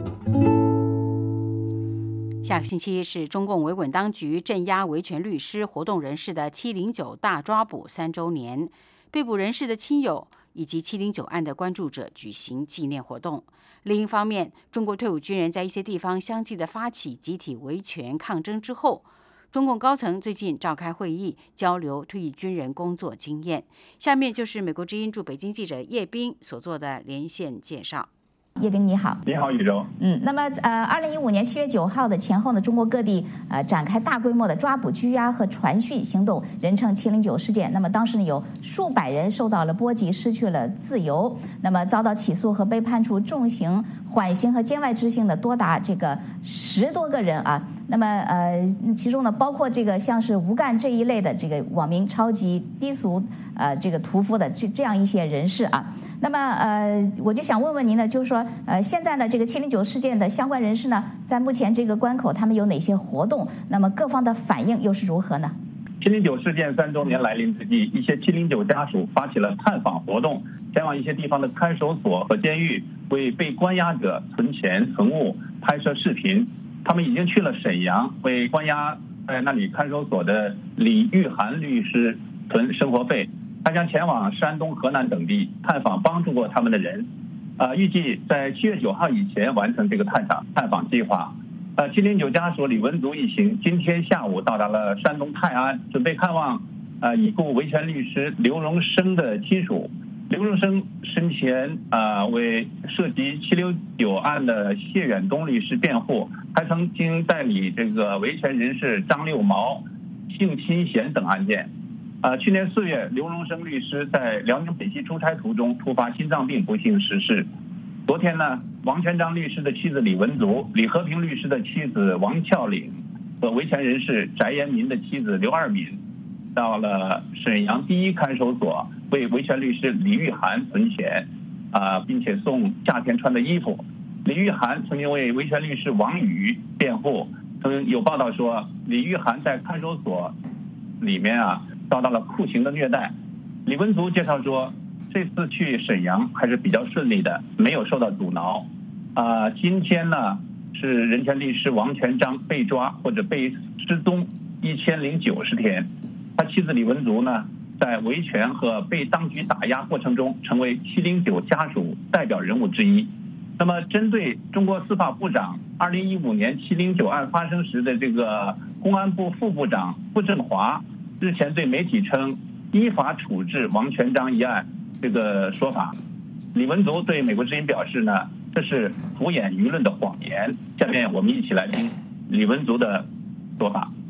下个星期是中共维稳当局镇压维权律师、活动人士的七零九大抓捕三周年，被捕人士的亲友以及七零九案的关注者举行纪念活动。另一方面，中国退伍军人在一些地方相继的发起集体维权抗争之后，中共高层最近召开会议，交流退役军人工作经验。下面就是美国之音驻北京记者叶斌所做的连线介绍。 叶斌你好。 你好，宇宙。 嗯，那么呃，二零一五年七月九号的前后呢，中国各地呃展开大规模的抓捕、拘押和传讯行动，人称七零九事件。那么当时呢，有数百人受到了波及，失去了自由，那么遭到起诉和被判处重刑、缓刑和监外执行的多达这个十多个人啊。那么呃，其中呢，包括这个像是吴干这一类的这个网民超级低俗呃这个屠夫的这这样一些人士啊。那么呃，我就想问问您呢，就是说呃，现在呢这个七零九事件的相关人士呢，在目前这个关口他们有哪些活动？那么各方的反应又是如何呢？ 七零九事件三周年来临之际，一些七零九家属发起了探访活动，前往一些地方的看守所和监狱，为被关押者存钱存物、拍摄视频。他们已经去了沈阳，为关押在那里看守所的李玉涵律师存生活费。还将前往山东、河南等地探访帮助过他们的人。呃，预计在七月九号以前完成这个探访探访计划。呃，七零九家属李文足一行今天下午到达了山东泰安，准备看望呃已故维权律师刘荣生的亲属。刘荣生生前啊、呃、为涉及七零九案的谢远东律师辩护，还曾经代理这个维权人士张六毛、性侵险等案件。呃，去年四月，刘荣生律师在辽宁北溪出差途中突发心脏病，不幸逝世。昨天呢，王全璋律师的妻子李文足、李和平律师的妻子王俏岭和维权人士翟延民的妻子刘二敏，到了沈阳第一看守所为维权律师李玉涵存钱，啊、呃，并且送夏天穿的衣服。李玉涵曾经为维权律师王宇辩护，曾有报道说，李玉涵在看守所里面啊遭到了酷刑的虐待。李文足介绍说，这次去沈阳还是比较顺利的，没有受到阻挠。啊、呃，今天呢是人权律师王全璋被抓或者被失踪一千零九十天。他妻子李文足呢，在维权和被当局打压过程中，成为七零九家属代表人物之一。那么，针对中国司法部长二零一五年七零九案发生时的这个公安部副部长傅政华日前对媒体称依法处置王全璋一案这个说法，李文足对美国之音表示呢，这是敷衍舆论的谎言。下面我们一起来听李文足的说法。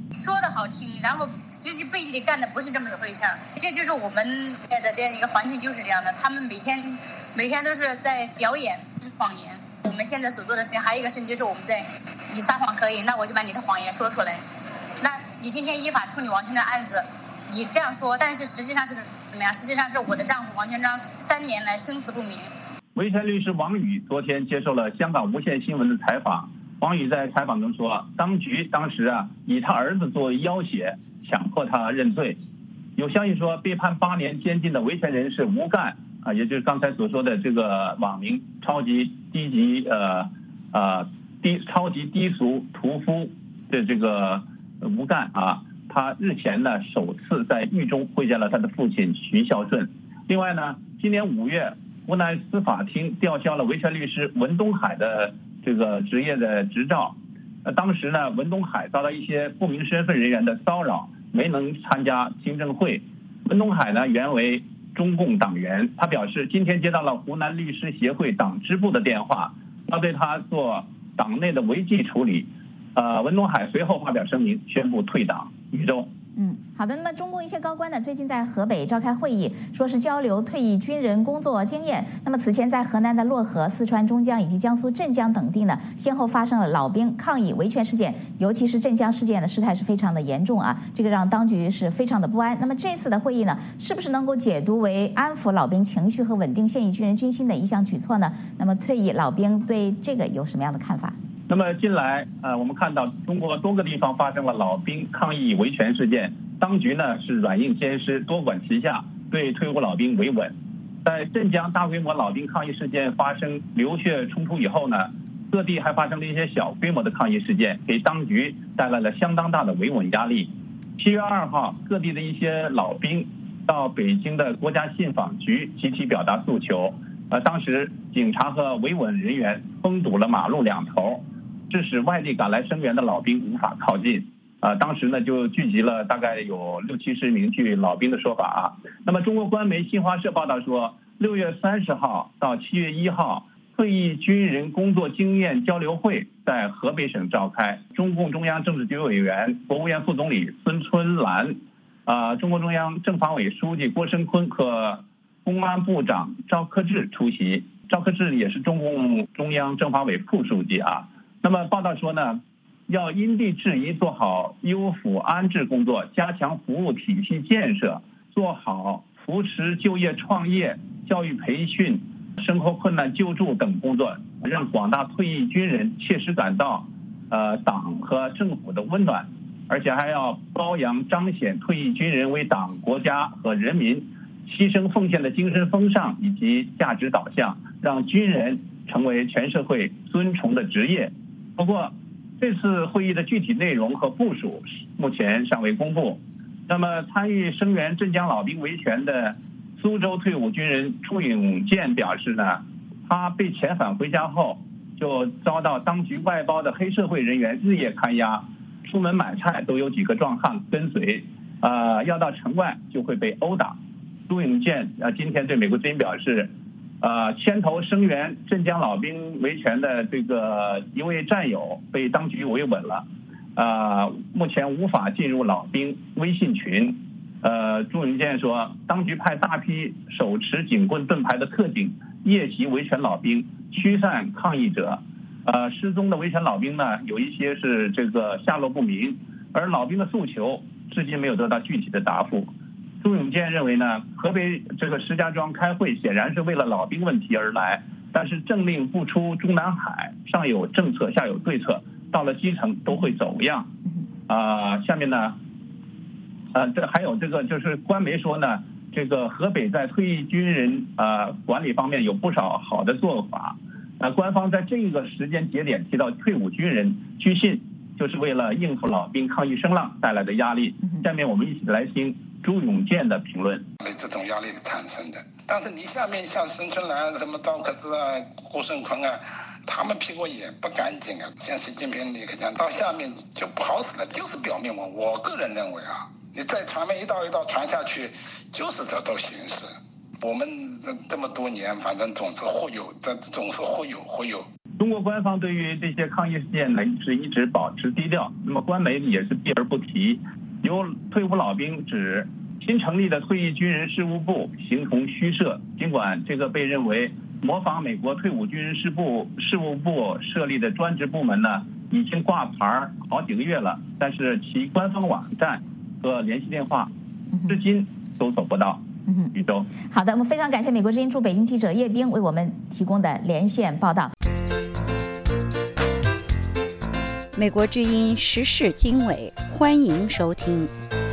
说的好听，然后实际背地里干的不是这么回事儿。这就是我们的这样一个环境就是这样的，他们每天每天都是在表演，不是谎言。我们现在所做的事情还有一个事情就是我们在，你撒谎可以，那我就把你的谎言说出来。那你今天依法处理王全璋案子，你这样说，但是实际上是怎么样？实际上是我的丈夫王全璋三年来生死不明。 维权律师王宇昨天接受了香港无线新闻的采访。王宇在采访中说，当局当时啊以他儿子作为要挟，强迫他认罪。有消息说，被判八年监禁的维权人士吴干啊，也就是刚才所说的这个网名超级低级呃呃低超级低俗屠夫的这个吴干啊，他日前呢首次在狱中会见了他的父亲徐孝顺。另外呢，今年五月，湖南司法厅吊销了维权律师文东海的这个职业的执照。呃，当时呢，文东海遭到一些不明身份人员的骚扰，没能参加听证会。文东海呢，原为中共党员，他表示今天接到了湖南律师协会党支部的电话，要对他做党内的违纪处理。呃，文东海随后发表声明，宣布退党。宇宙。 嗯，好的。那么中共一些高官呢，最近在河北召开会议，说是交流退役军人工作经验。那么此前在河南的漯河、四川中江以及江苏镇江等地呢，先后发生了老兵抗议维权事件，尤其是镇江事件的事态是非常的严重啊，这个让当局是非常的不安。那么这次的会议呢，是不是能够解读为安抚老兵情绪和稳定现役军人军心的一项举措呢？那么退役老兵对这个有什么样的看法？ 那么近来，呃，我们看到中国多个地方发生了老兵抗议维权事件，当局呢是软硬兼施，多管齐下，对退伍老兵维稳。在镇江大规模老兵抗议事件发生流血冲突以后呢，各地还发生了一些小规模的抗议事件，给当局带来了相当大的维稳压力。七月二号，各地的一些老兵到北京的国家信访局集体表达诉求，呃，当时警察和维稳人员封堵了马路两头，致使外地赶来声援的老兵无法靠近。啊、呃，当时呢就聚集了大概有六七十名，据老兵的说法啊。那么中国官媒新华社报道说，六月三十号到七月一号，退役军人工作经验交流会在河北省召开。中共中央政治局委员、国务院副总理孙春兰，啊、呃，中国中央政法委书记郭声琨和公安部长赵克志出席。赵克志也是中共中央政法委副书记啊。那么报道说呢，要因地制宜做好优抚安置工作，加强服务体系建设，做好扶持就业创业、教育培训、生活困难救助等工作，让广大退役军人切实感到呃党和政府的温暖，而且还要褒扬彰显退役军人为党、国家和人民牺牲奉献的精神风尚以及价值导向，让军人成为全社会尊崇的职业。不过，这次会议的具体内容和部署目前尚未公布。那么，参与声援镇江老兵维权的苏州退伍军人朱永健表示呢，他被遣返回家后，就遭到当局外包的黑社会人员日夜看押，出门买菜都有几个壮汉跟随，呃，要到城外就会被殴打。朱永健呃今天对美国之音表示，呃，牵头声援镇江老兵维权的这个一位战友被当局维稳了，呃，目前无法进入老兵微信群。呃，朱永健说，当局派大批手持警棍盾牌的特警夜袭维权老兵，驱散抗议者。呃，失踪的维权老兵呢，有一些是这个下落不明，而老兵的诉求至今没有得到具体的答复。朱永健认为呢，河北这个石家庄开会显然是为了老兵问题而来，但是政令不出中南海，上有政策下有对策，到了基层都会走样。啊、呃，下面呢，呃，这还有这个就是官媒说呢，这个河北在退役军人呃管理方面有不少好的做法。呃，官方在这个时间节点提到退伍军人居信，就是为了应付老兵抗议声浪带来的压力。下面我们一起来听朱永健的评论。 这种压力产生的，但是你下面像孙春兰、什么赵克志啊、郭声琨啊，他们屁股也不干净啊。像习近平、李克强到下面就不好使了，就是表面文。我个人认为啊，你在传媒一道一道传下去，就是这种形式。我们这么多年，反正总是忽悠，这总是忽悠忽悠。 中国官方对于这些抗议事件呢是一直保持低调，那么官媒也是避而不提。有退伍老兵指，新成立的退役军人事务部形同虚设，尽管这个被认为模仿美国退伍军人事部事务部设立的专职部门呢，已经挂牌好几个月了，但是其官方网站和联系电话至今搜索不到。 嗯， 宇宙。 好的，我们非常感谢美国之音驻北京记者叶冰为我们提供的连线报道。 美国之音时事经纬，欢迎收听。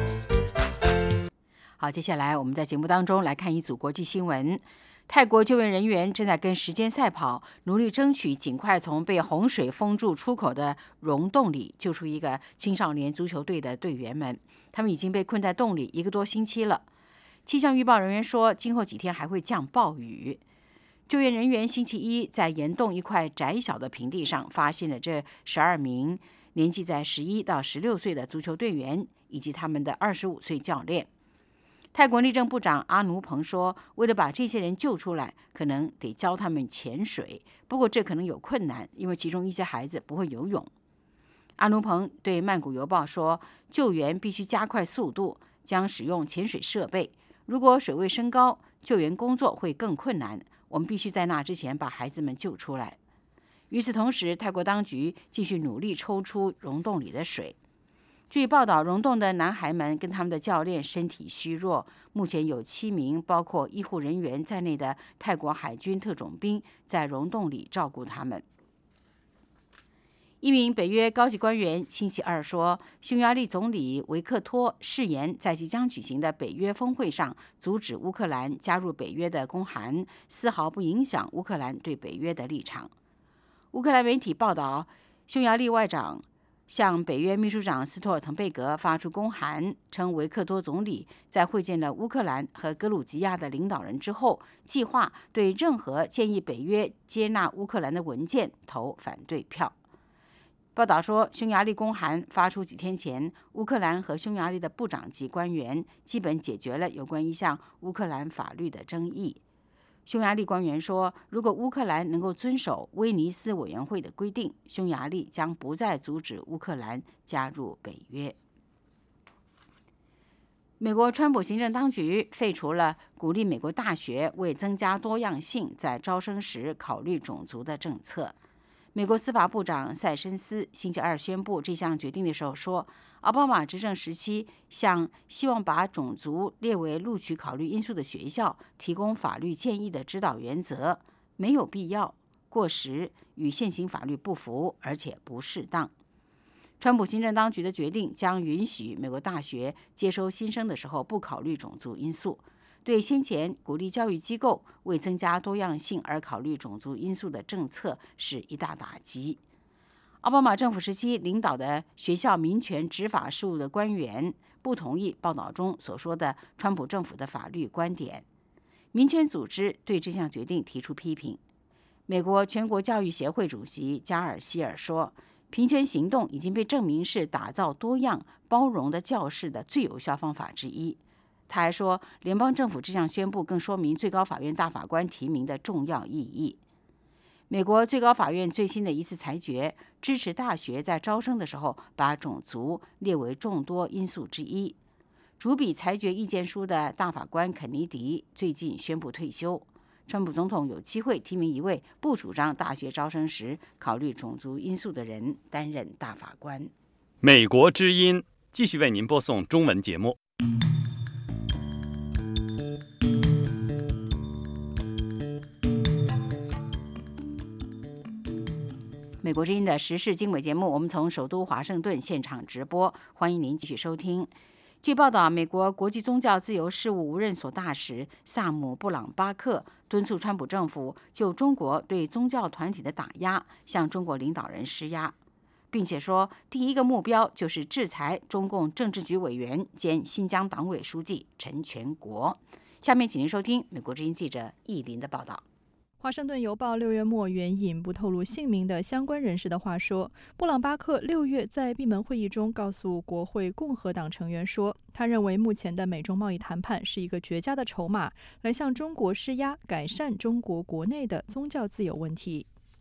好，接下来我们在节目当中来看一组国际新闻。泰国救援人员正在跟时间赛跑，努力争取尽快从被洪水封住出口的溶洞里救出一个青少年足球队的队员们。他们已经被困在洞里一个多星期了。气象预报人员说，今后几天还会降暴雨。救援人员星期一在岩洞一块窄小的平地上发现了这十二名年纪在十一到十六岁的足球队员以及他们的二十五岁教练。泰国内政部长阿奴彭说，为了把这些人救出来，可能得教他们潜水，不过这可能有困难，因为其中一些孩子不会游泳。阿奴彭对曼谷邮报说，救援必须加快速度，将使用潜水设备。如果水位升高，救援工作会更困难。我们必须在那之前把孩子们救出来。与此同时，泰国当局继续努力抽出溶洞里的水。据报道，溶洞的男孩们跟他们的教练身体虚弱，目前有七名包括医护人员在内的泰国海军特种兵在溶洞里照顾他们。一名北约高级官员星期二说，匈牙利总理维克托誓言在即将举行的北约峰会上阻止乌克兰加入北约的公函，丝毫不影响乌克兰对北约的立场。乌克兰媒体报道，匈牙利外长向北约秘书长斯托尔滕贝格发出公函，称维克托总理在会见了乌克兰和格鲁吉亚的领导人之后，计划对任何建议北约接纳乌克兰的文件投反对票。报道说，匈牙利公函发出几天前，乌克兰和匈牙利的部长级官员基本解决了有关一项乌克兰法律的争议。匈牙利官员说，如果乌克兰能够遵守威尼斯委员会的规定，匈牙利将不再阻止乌克兰加入北约。美国川普行政当局废除了鼓励美国大学为增加多样性在招生时考虑种族的政策。美国司法部长塞申斯星期二宣布这项决定的时候说，奥巴马执政时期向希望把种族列为录取考虑因素的学校提供法律建议的指导原则没有必要、过时、与现行法律不符，而且不适当。川普行政当局的决定将允许美国大学接收新生的时候不考虑种族因素，对先前鼓励教育机构为增加多样性而考虑种族因素的政策是一大打击。奥巴马政府时期领导的学校民权执法事务的官员不同意报道中所说的川普政府的法律观点。民权组织对这项决定提出批评。美国全国教育协会主席加尔希尔说，平权行动已经被证明是打造多样包容的教室的最有效方法之一。他还说，联邦政府这项宣布更说明最高法院大法官提名的重要意义。美国最高法院最新的一次裁决支持大学在招生的时候把种族列为众多因素之一。主笔裁决意见书的大法官肯尼迪最近宣布退休。川普总统有机会提名一位不主张大学招生时考虑种族因素的人担任大法官。 美国之音继续为您播送中文节目。 美国之音的时事经纬节目，我们从首都华盛顿现场直播，欢迎您继续收听。据报道，美国国际宗教自由事务无任所大使萨姆·布朗巴克敦促川普政府就中国对宗教团体的打压向中国领导人施压，并且说，第一个目标就是制裁中共政治局委员兼新疆党委书记陈全国。下面请您收听美国之音记者易林的报道。 华盛顿邮报六月末援引不透露姓名的相关人士的话说，布朗巴克六月在闭门会议中告诉国会共和党成员说，他认为目前的美中贸易谈判是一个绝佳的筹码，来向中国施压，改善中国国内的宗教自由问题。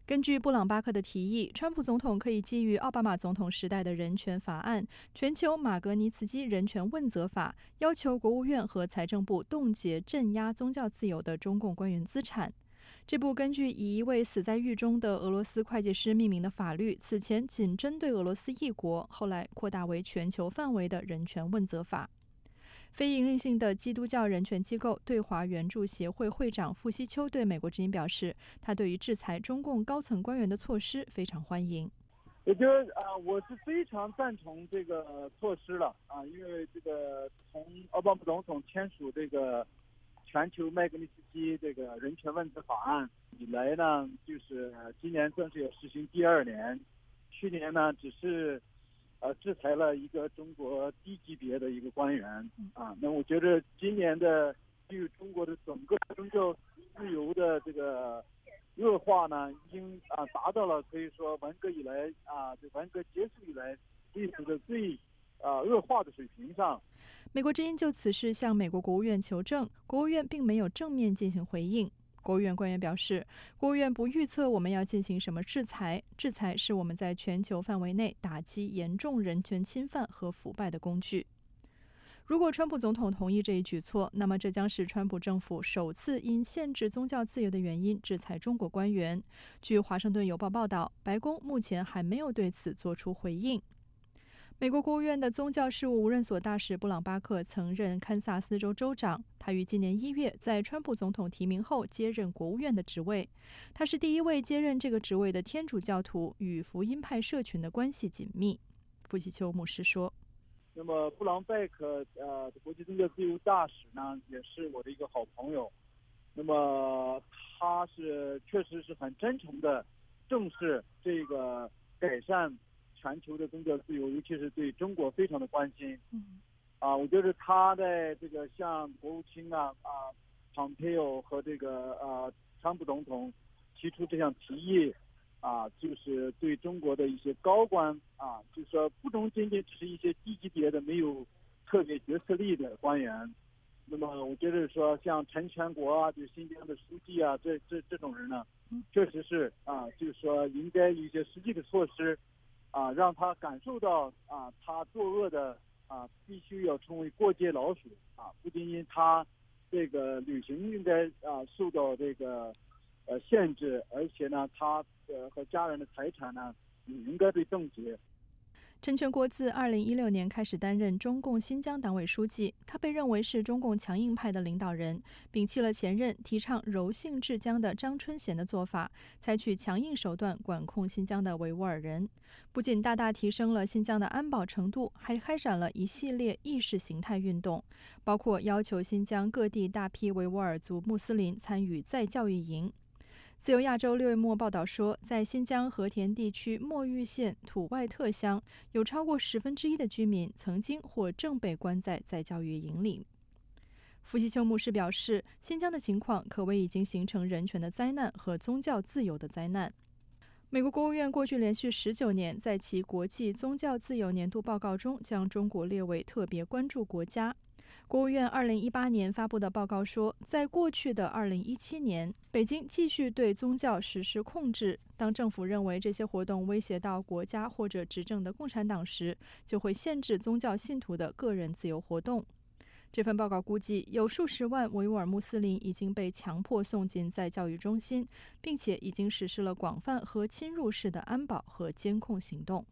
根据布朗巴克的提议，川普总统可以基于奥巴马总统时代的人权法案、全球马格尼茨基人权问责法，要求国务院和财政部冻结镇压宗教自由的中共官员资产。这部根据以一位死在狱中的俄罗斯会计师命名的法律，此前仅针对俄罗斯一国，后来扩大为全球范围的人权问责法。非营利性的基督教人权机构对华援助协会会长傅希秋对美国之音表示，他对于制裁中共高层官员的措施非常欢迎。 我觉得啊、呃，我是非常赞同这个措施了啊，因为这个从奥巴马总统签署这个全球麦格尼茨基这个人权问责法案以来呢，就是今年正式有实行第二年，去年呢只是。呃，制裁了一个中国低级别的一个官员啊，那我觉得今年的对于中国的整个宗教自由的这个恶化呢，已经啊达到了可以说文革以来啊，这文革结束以来历史的最啊恶化的水平上。 美国之音就此事向美国国务院求证，国务院并没有正面进行回应。国务院官员表示，国务院不预测我们要进行什么制裁，制裁是我们在全球范围内打击严重人权侵犯和腐败的工具。如果川普总统同意这一举措，那么这将是川普政府首次因限制宗教自由的原因制裁中国官员。据《华盛顿邮报》报道，白宫目前还没有对此作出回应。美国国务院的宗教事务无任所大使布朗巴克曾任堪萨斯州州长，他于今年一月在川普总统提名后接任国务院的职位。他是第一位接任这个职位的天主教徒，与福音派社群的关系紧密。傅喜秋牧师说：“ 那么布朗拜克呃国际宗教自由大使呢，也是我的一个好朋友。那么他是确实是很真诚的正视这个改善。”全球的宗教自由，尤其是对中国非常的关心。嗯，啊，我觉得他在这个向国务卿啊啊，蓬佩奥和这个呃川普总统提出这项提议啊，就是对中国的一些高官啊，就是说不仅仅仅只是一些低级别的没有特别决策力的官员。那么我觉得说像陈全国啊，就新疆的书记啊，这这这种人呢，确实是啊，就是说应该有一些实际的措施。啊，让他感受到啊，他作恶的啊，必须要成为过街老鼠啊，不仅仅他这个旅行应该啊受到这个呃限制，而且呢，他呃和家人的财产呢也应该被冻结。 陈全国自二零一六年开始担任中共新疆党委书记，他被认为是中共强硬派的领导人，摒弃了前任提倡柔性治疆的张春贤的做法，采取强硬手段管控新疆的维吾尔人，不仅大大提升了新疆的安保程度，还开展了一系列意识形态运动，包括要求新疆各地大批维吾尔族穆斯林参与再教育营。自由亚洲六月末报道说，在新疆和田地区墨玉县土外特乡，有超过十分之一的居民曾经或正被关在再教育营里。傅希秋牧师表示，新疆的情况可谓已经形成人权的灾难和宗教自由的灾难。美国国务院过去连续十九年在其国际宗教自由年度报告中将中国列为特别关注国家。国务院二零一八年发布的报告说，在过去的二零一七年，北京继续对宗教实施控制。当政府认为这些活动威胁到国家或者执政的共产党时，就会限制宗教信徒的个人自由活动。这份报告估计，有数十万维吾尔穆斯林已经被强迫送进再教育中心，并且已经实施了广泛和侵入式的安保和监控行动。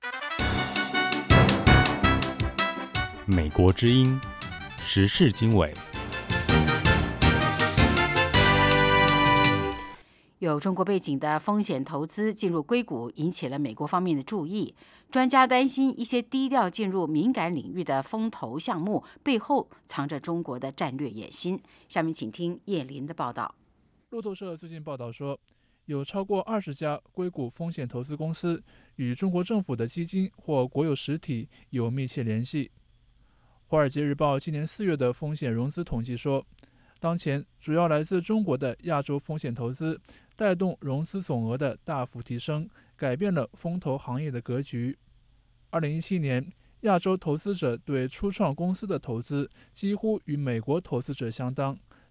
美国之音时事经纬。 有中国背景的风险投资进入硅谷，引起了美国方面的注意。专家担心，一些低调进入敏感领域的风投项目背后藏着中国的战略野心。下面请听叶林的报道。 路透社最近报道说，有超过二十家硅谷风险投资公司与中国政府的基金或国有实体有密切联系。华尔街日报今年四月的风险融资统计说，当前主要来自中国的亚洲风险投资带动融资总额的大幅提升，改变了风投行业的格局。二零一七年，亚洲投资者对初创公司的投资几乎与美国投资者相当，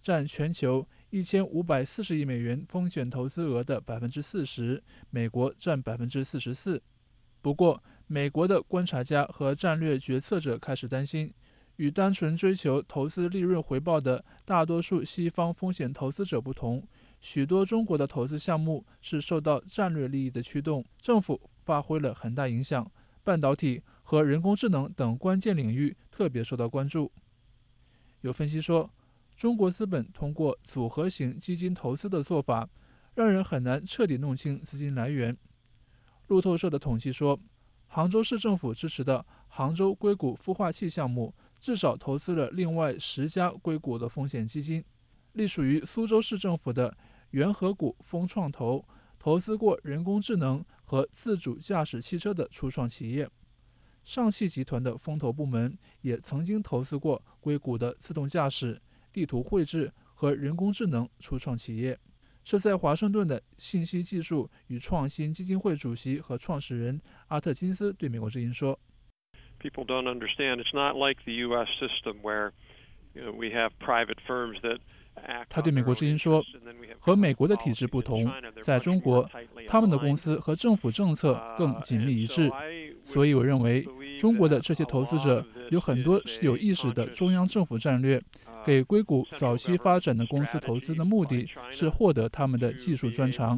占全球一千五百四十亿美元风险投资额的百分之四十，美国占百分之四十四。不过，美国的观察家和战略决策者开始担心，与单纯追求投资利润回报的大多数西方风险投资者不同，许多中国的投资项目是受到战略利益的驱动，政府发挥了很大影响，半导体和人工智能等关键领域特别受到关注。有分析说，中国资本通过组合型基金投资的做法，让人很难彻底弄清资金来源。路透社的统计说，杭州市政府支持的杭州硅谷孵化器项目至少投资了另外十家硅谷的风险基金，隶属于苏州市政府的元和谷风创投投资过人工智能和自主驾驶汽车的初创企业。上汽集团的风投部门也曾经投资过硅谷的自动驾驶、地图绘制和人工智能初创企业。这在华盛顿的信息技术与创新基金会主席和创始人阿特金斯对美国之音说 People don't understand. It's not like the U S system where you know, we have private firms that 他对美国之音说，和美国的体制不同，在中国，他们的公司和政府政策更紧密一致。所以我认为，中国的这些投资者有很多是有意识的中央政府战略，给硅谷早期发展的公司投资的目的是获得他们的技术专长。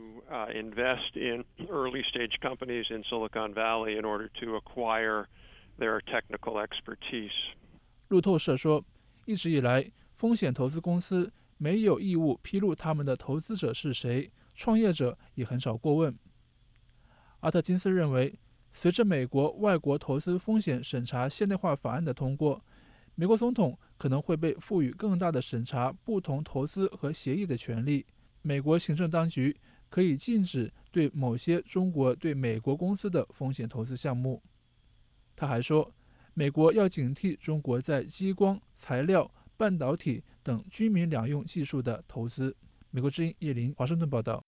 路透社说，一直以来，风险投资公司没有义务披露他们的投资者是谁，创业者也很少过问。阿特金斯认为，随着美国外国投资风险审查现代化法案的通过，美国总统可能会被赋予更大的审查不同投资和协议的权利。美国行政当局可以禁止对某些中国对美国公司的风险投资项目。他还说，美国要警惕中国在激光、材料、半导体等居民两用技术的投资。美国之音叶林华盛顿报道。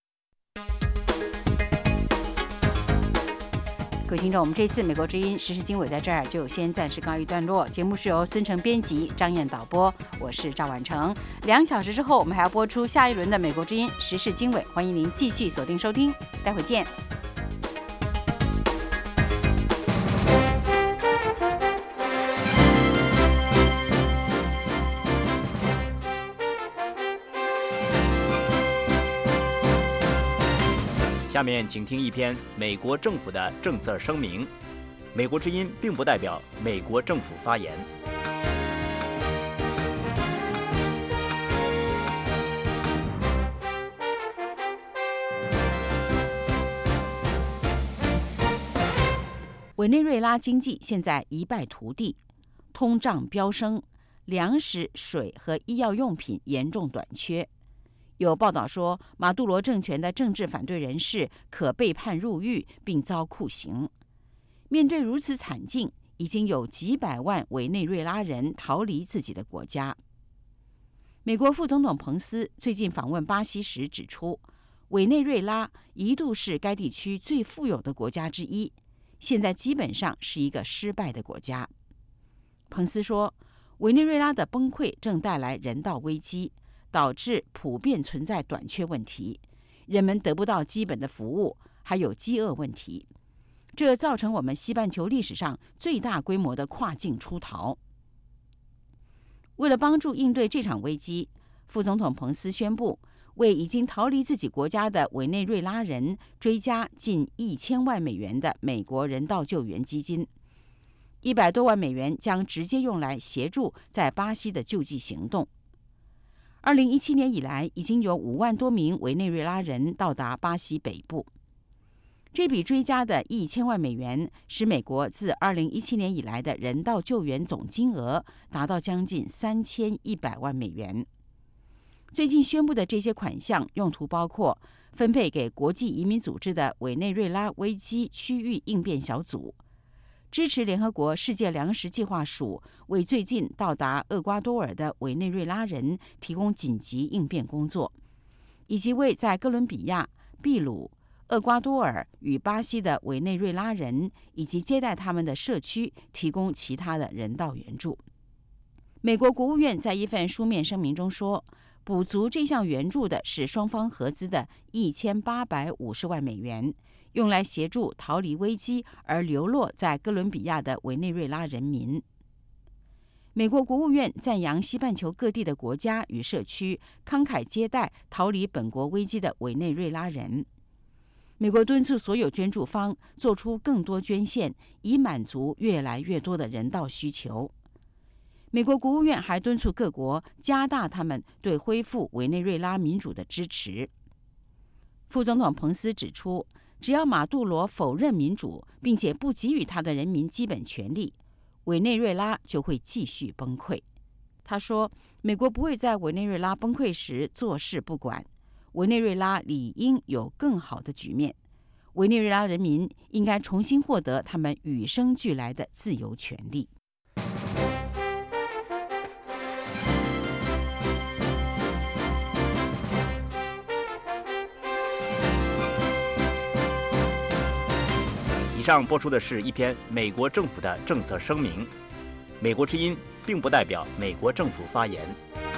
各位听众，我们这次美国之音时事经纬在这儿就先暂时告一段落。节目是由孙成编辑，张燕导播，我是赵婉成。两小时之后，我们还要播出下一轮的美国之音时事经纬，欢迎您继续锁定收听，待会见。 下面请听一篇美国政府的政策声明。美国之音并不代表美国政府发言。 委内瑞拉经济现在一败涂地，通胀飙升，粮食、水和医药用品严重短缺。有报道说，马杜罗政权的政治反对人士可被判入狱并遭酷刑。面对如此惨境，已经有几百万委内瑞拉人逃离自己的国家。美国副总统彭斯最近访问巴西时指出，委内瑞拉一度是该地区最富有的国家之一，现在基本上是一个失败的国家。彭斯说，委内瑞拉的崩溃正带来人道危机，导致普遍存在短缺问题，人们得不到基本的服务，还有饥饿问题。这造成我们西半球历史上最大规模的跨境出逃。为了帮助应对这场危机，副总统彭斯宣布为已经逃离自己国家的委内瑞拉人追加近一千万美元的美国人道救援基金，一百多万美元将直接用来协助在巴西的救济行动。二零一七年以来，已经有五万多名委内瑞拉人到达巴西北部。这笔追加的一千万美元，使美国自二零一七年以来的人道救援总金额达到将近三千一百万美元。最近宣布的这些款项用途包括分配给国际移民组织的委内瑞拉危机区域应变小组，支持联合国世界粮食计划署为最近到达厄瓜多尔的委内瑞拉人提供紧急应变工作，以及为在哥伦比亚、秘鲁、厄瓜多尔与巴西的委内瑞拉人以及接待他们的社区提供其他的人道援助。 美国国务院在一份书面声明中说，补足这项援助的是双方合资的一千八百五十万美元，用来协助逃离危机而流落在哥伦比亚的委内瑞拉人民。美国国务院赞扬西半球各地的国家与社区慷慨接待逃离本国危机的委内瑞拉人。美国敦促所有捐助方做出更多捐献，以满足越来越多的人道需求。美国国务院还敦促各国加大他们对恢复委内瑞拉民主的支持。副总统彭斯指出，只要马杜罗否认民主，并且不给予他的人民基本权利，委内瑞拉就会继续崩溃。他说，美国不会在委内瑞拉崩溃时坐视不管，委内瑞拉理应有更好的局面。委内瑞拉人民应该重新获得他们与生俱来的自由权利。 以上播出的是一篇美国政府的政策声明。美国之音并不代表美国政府发言。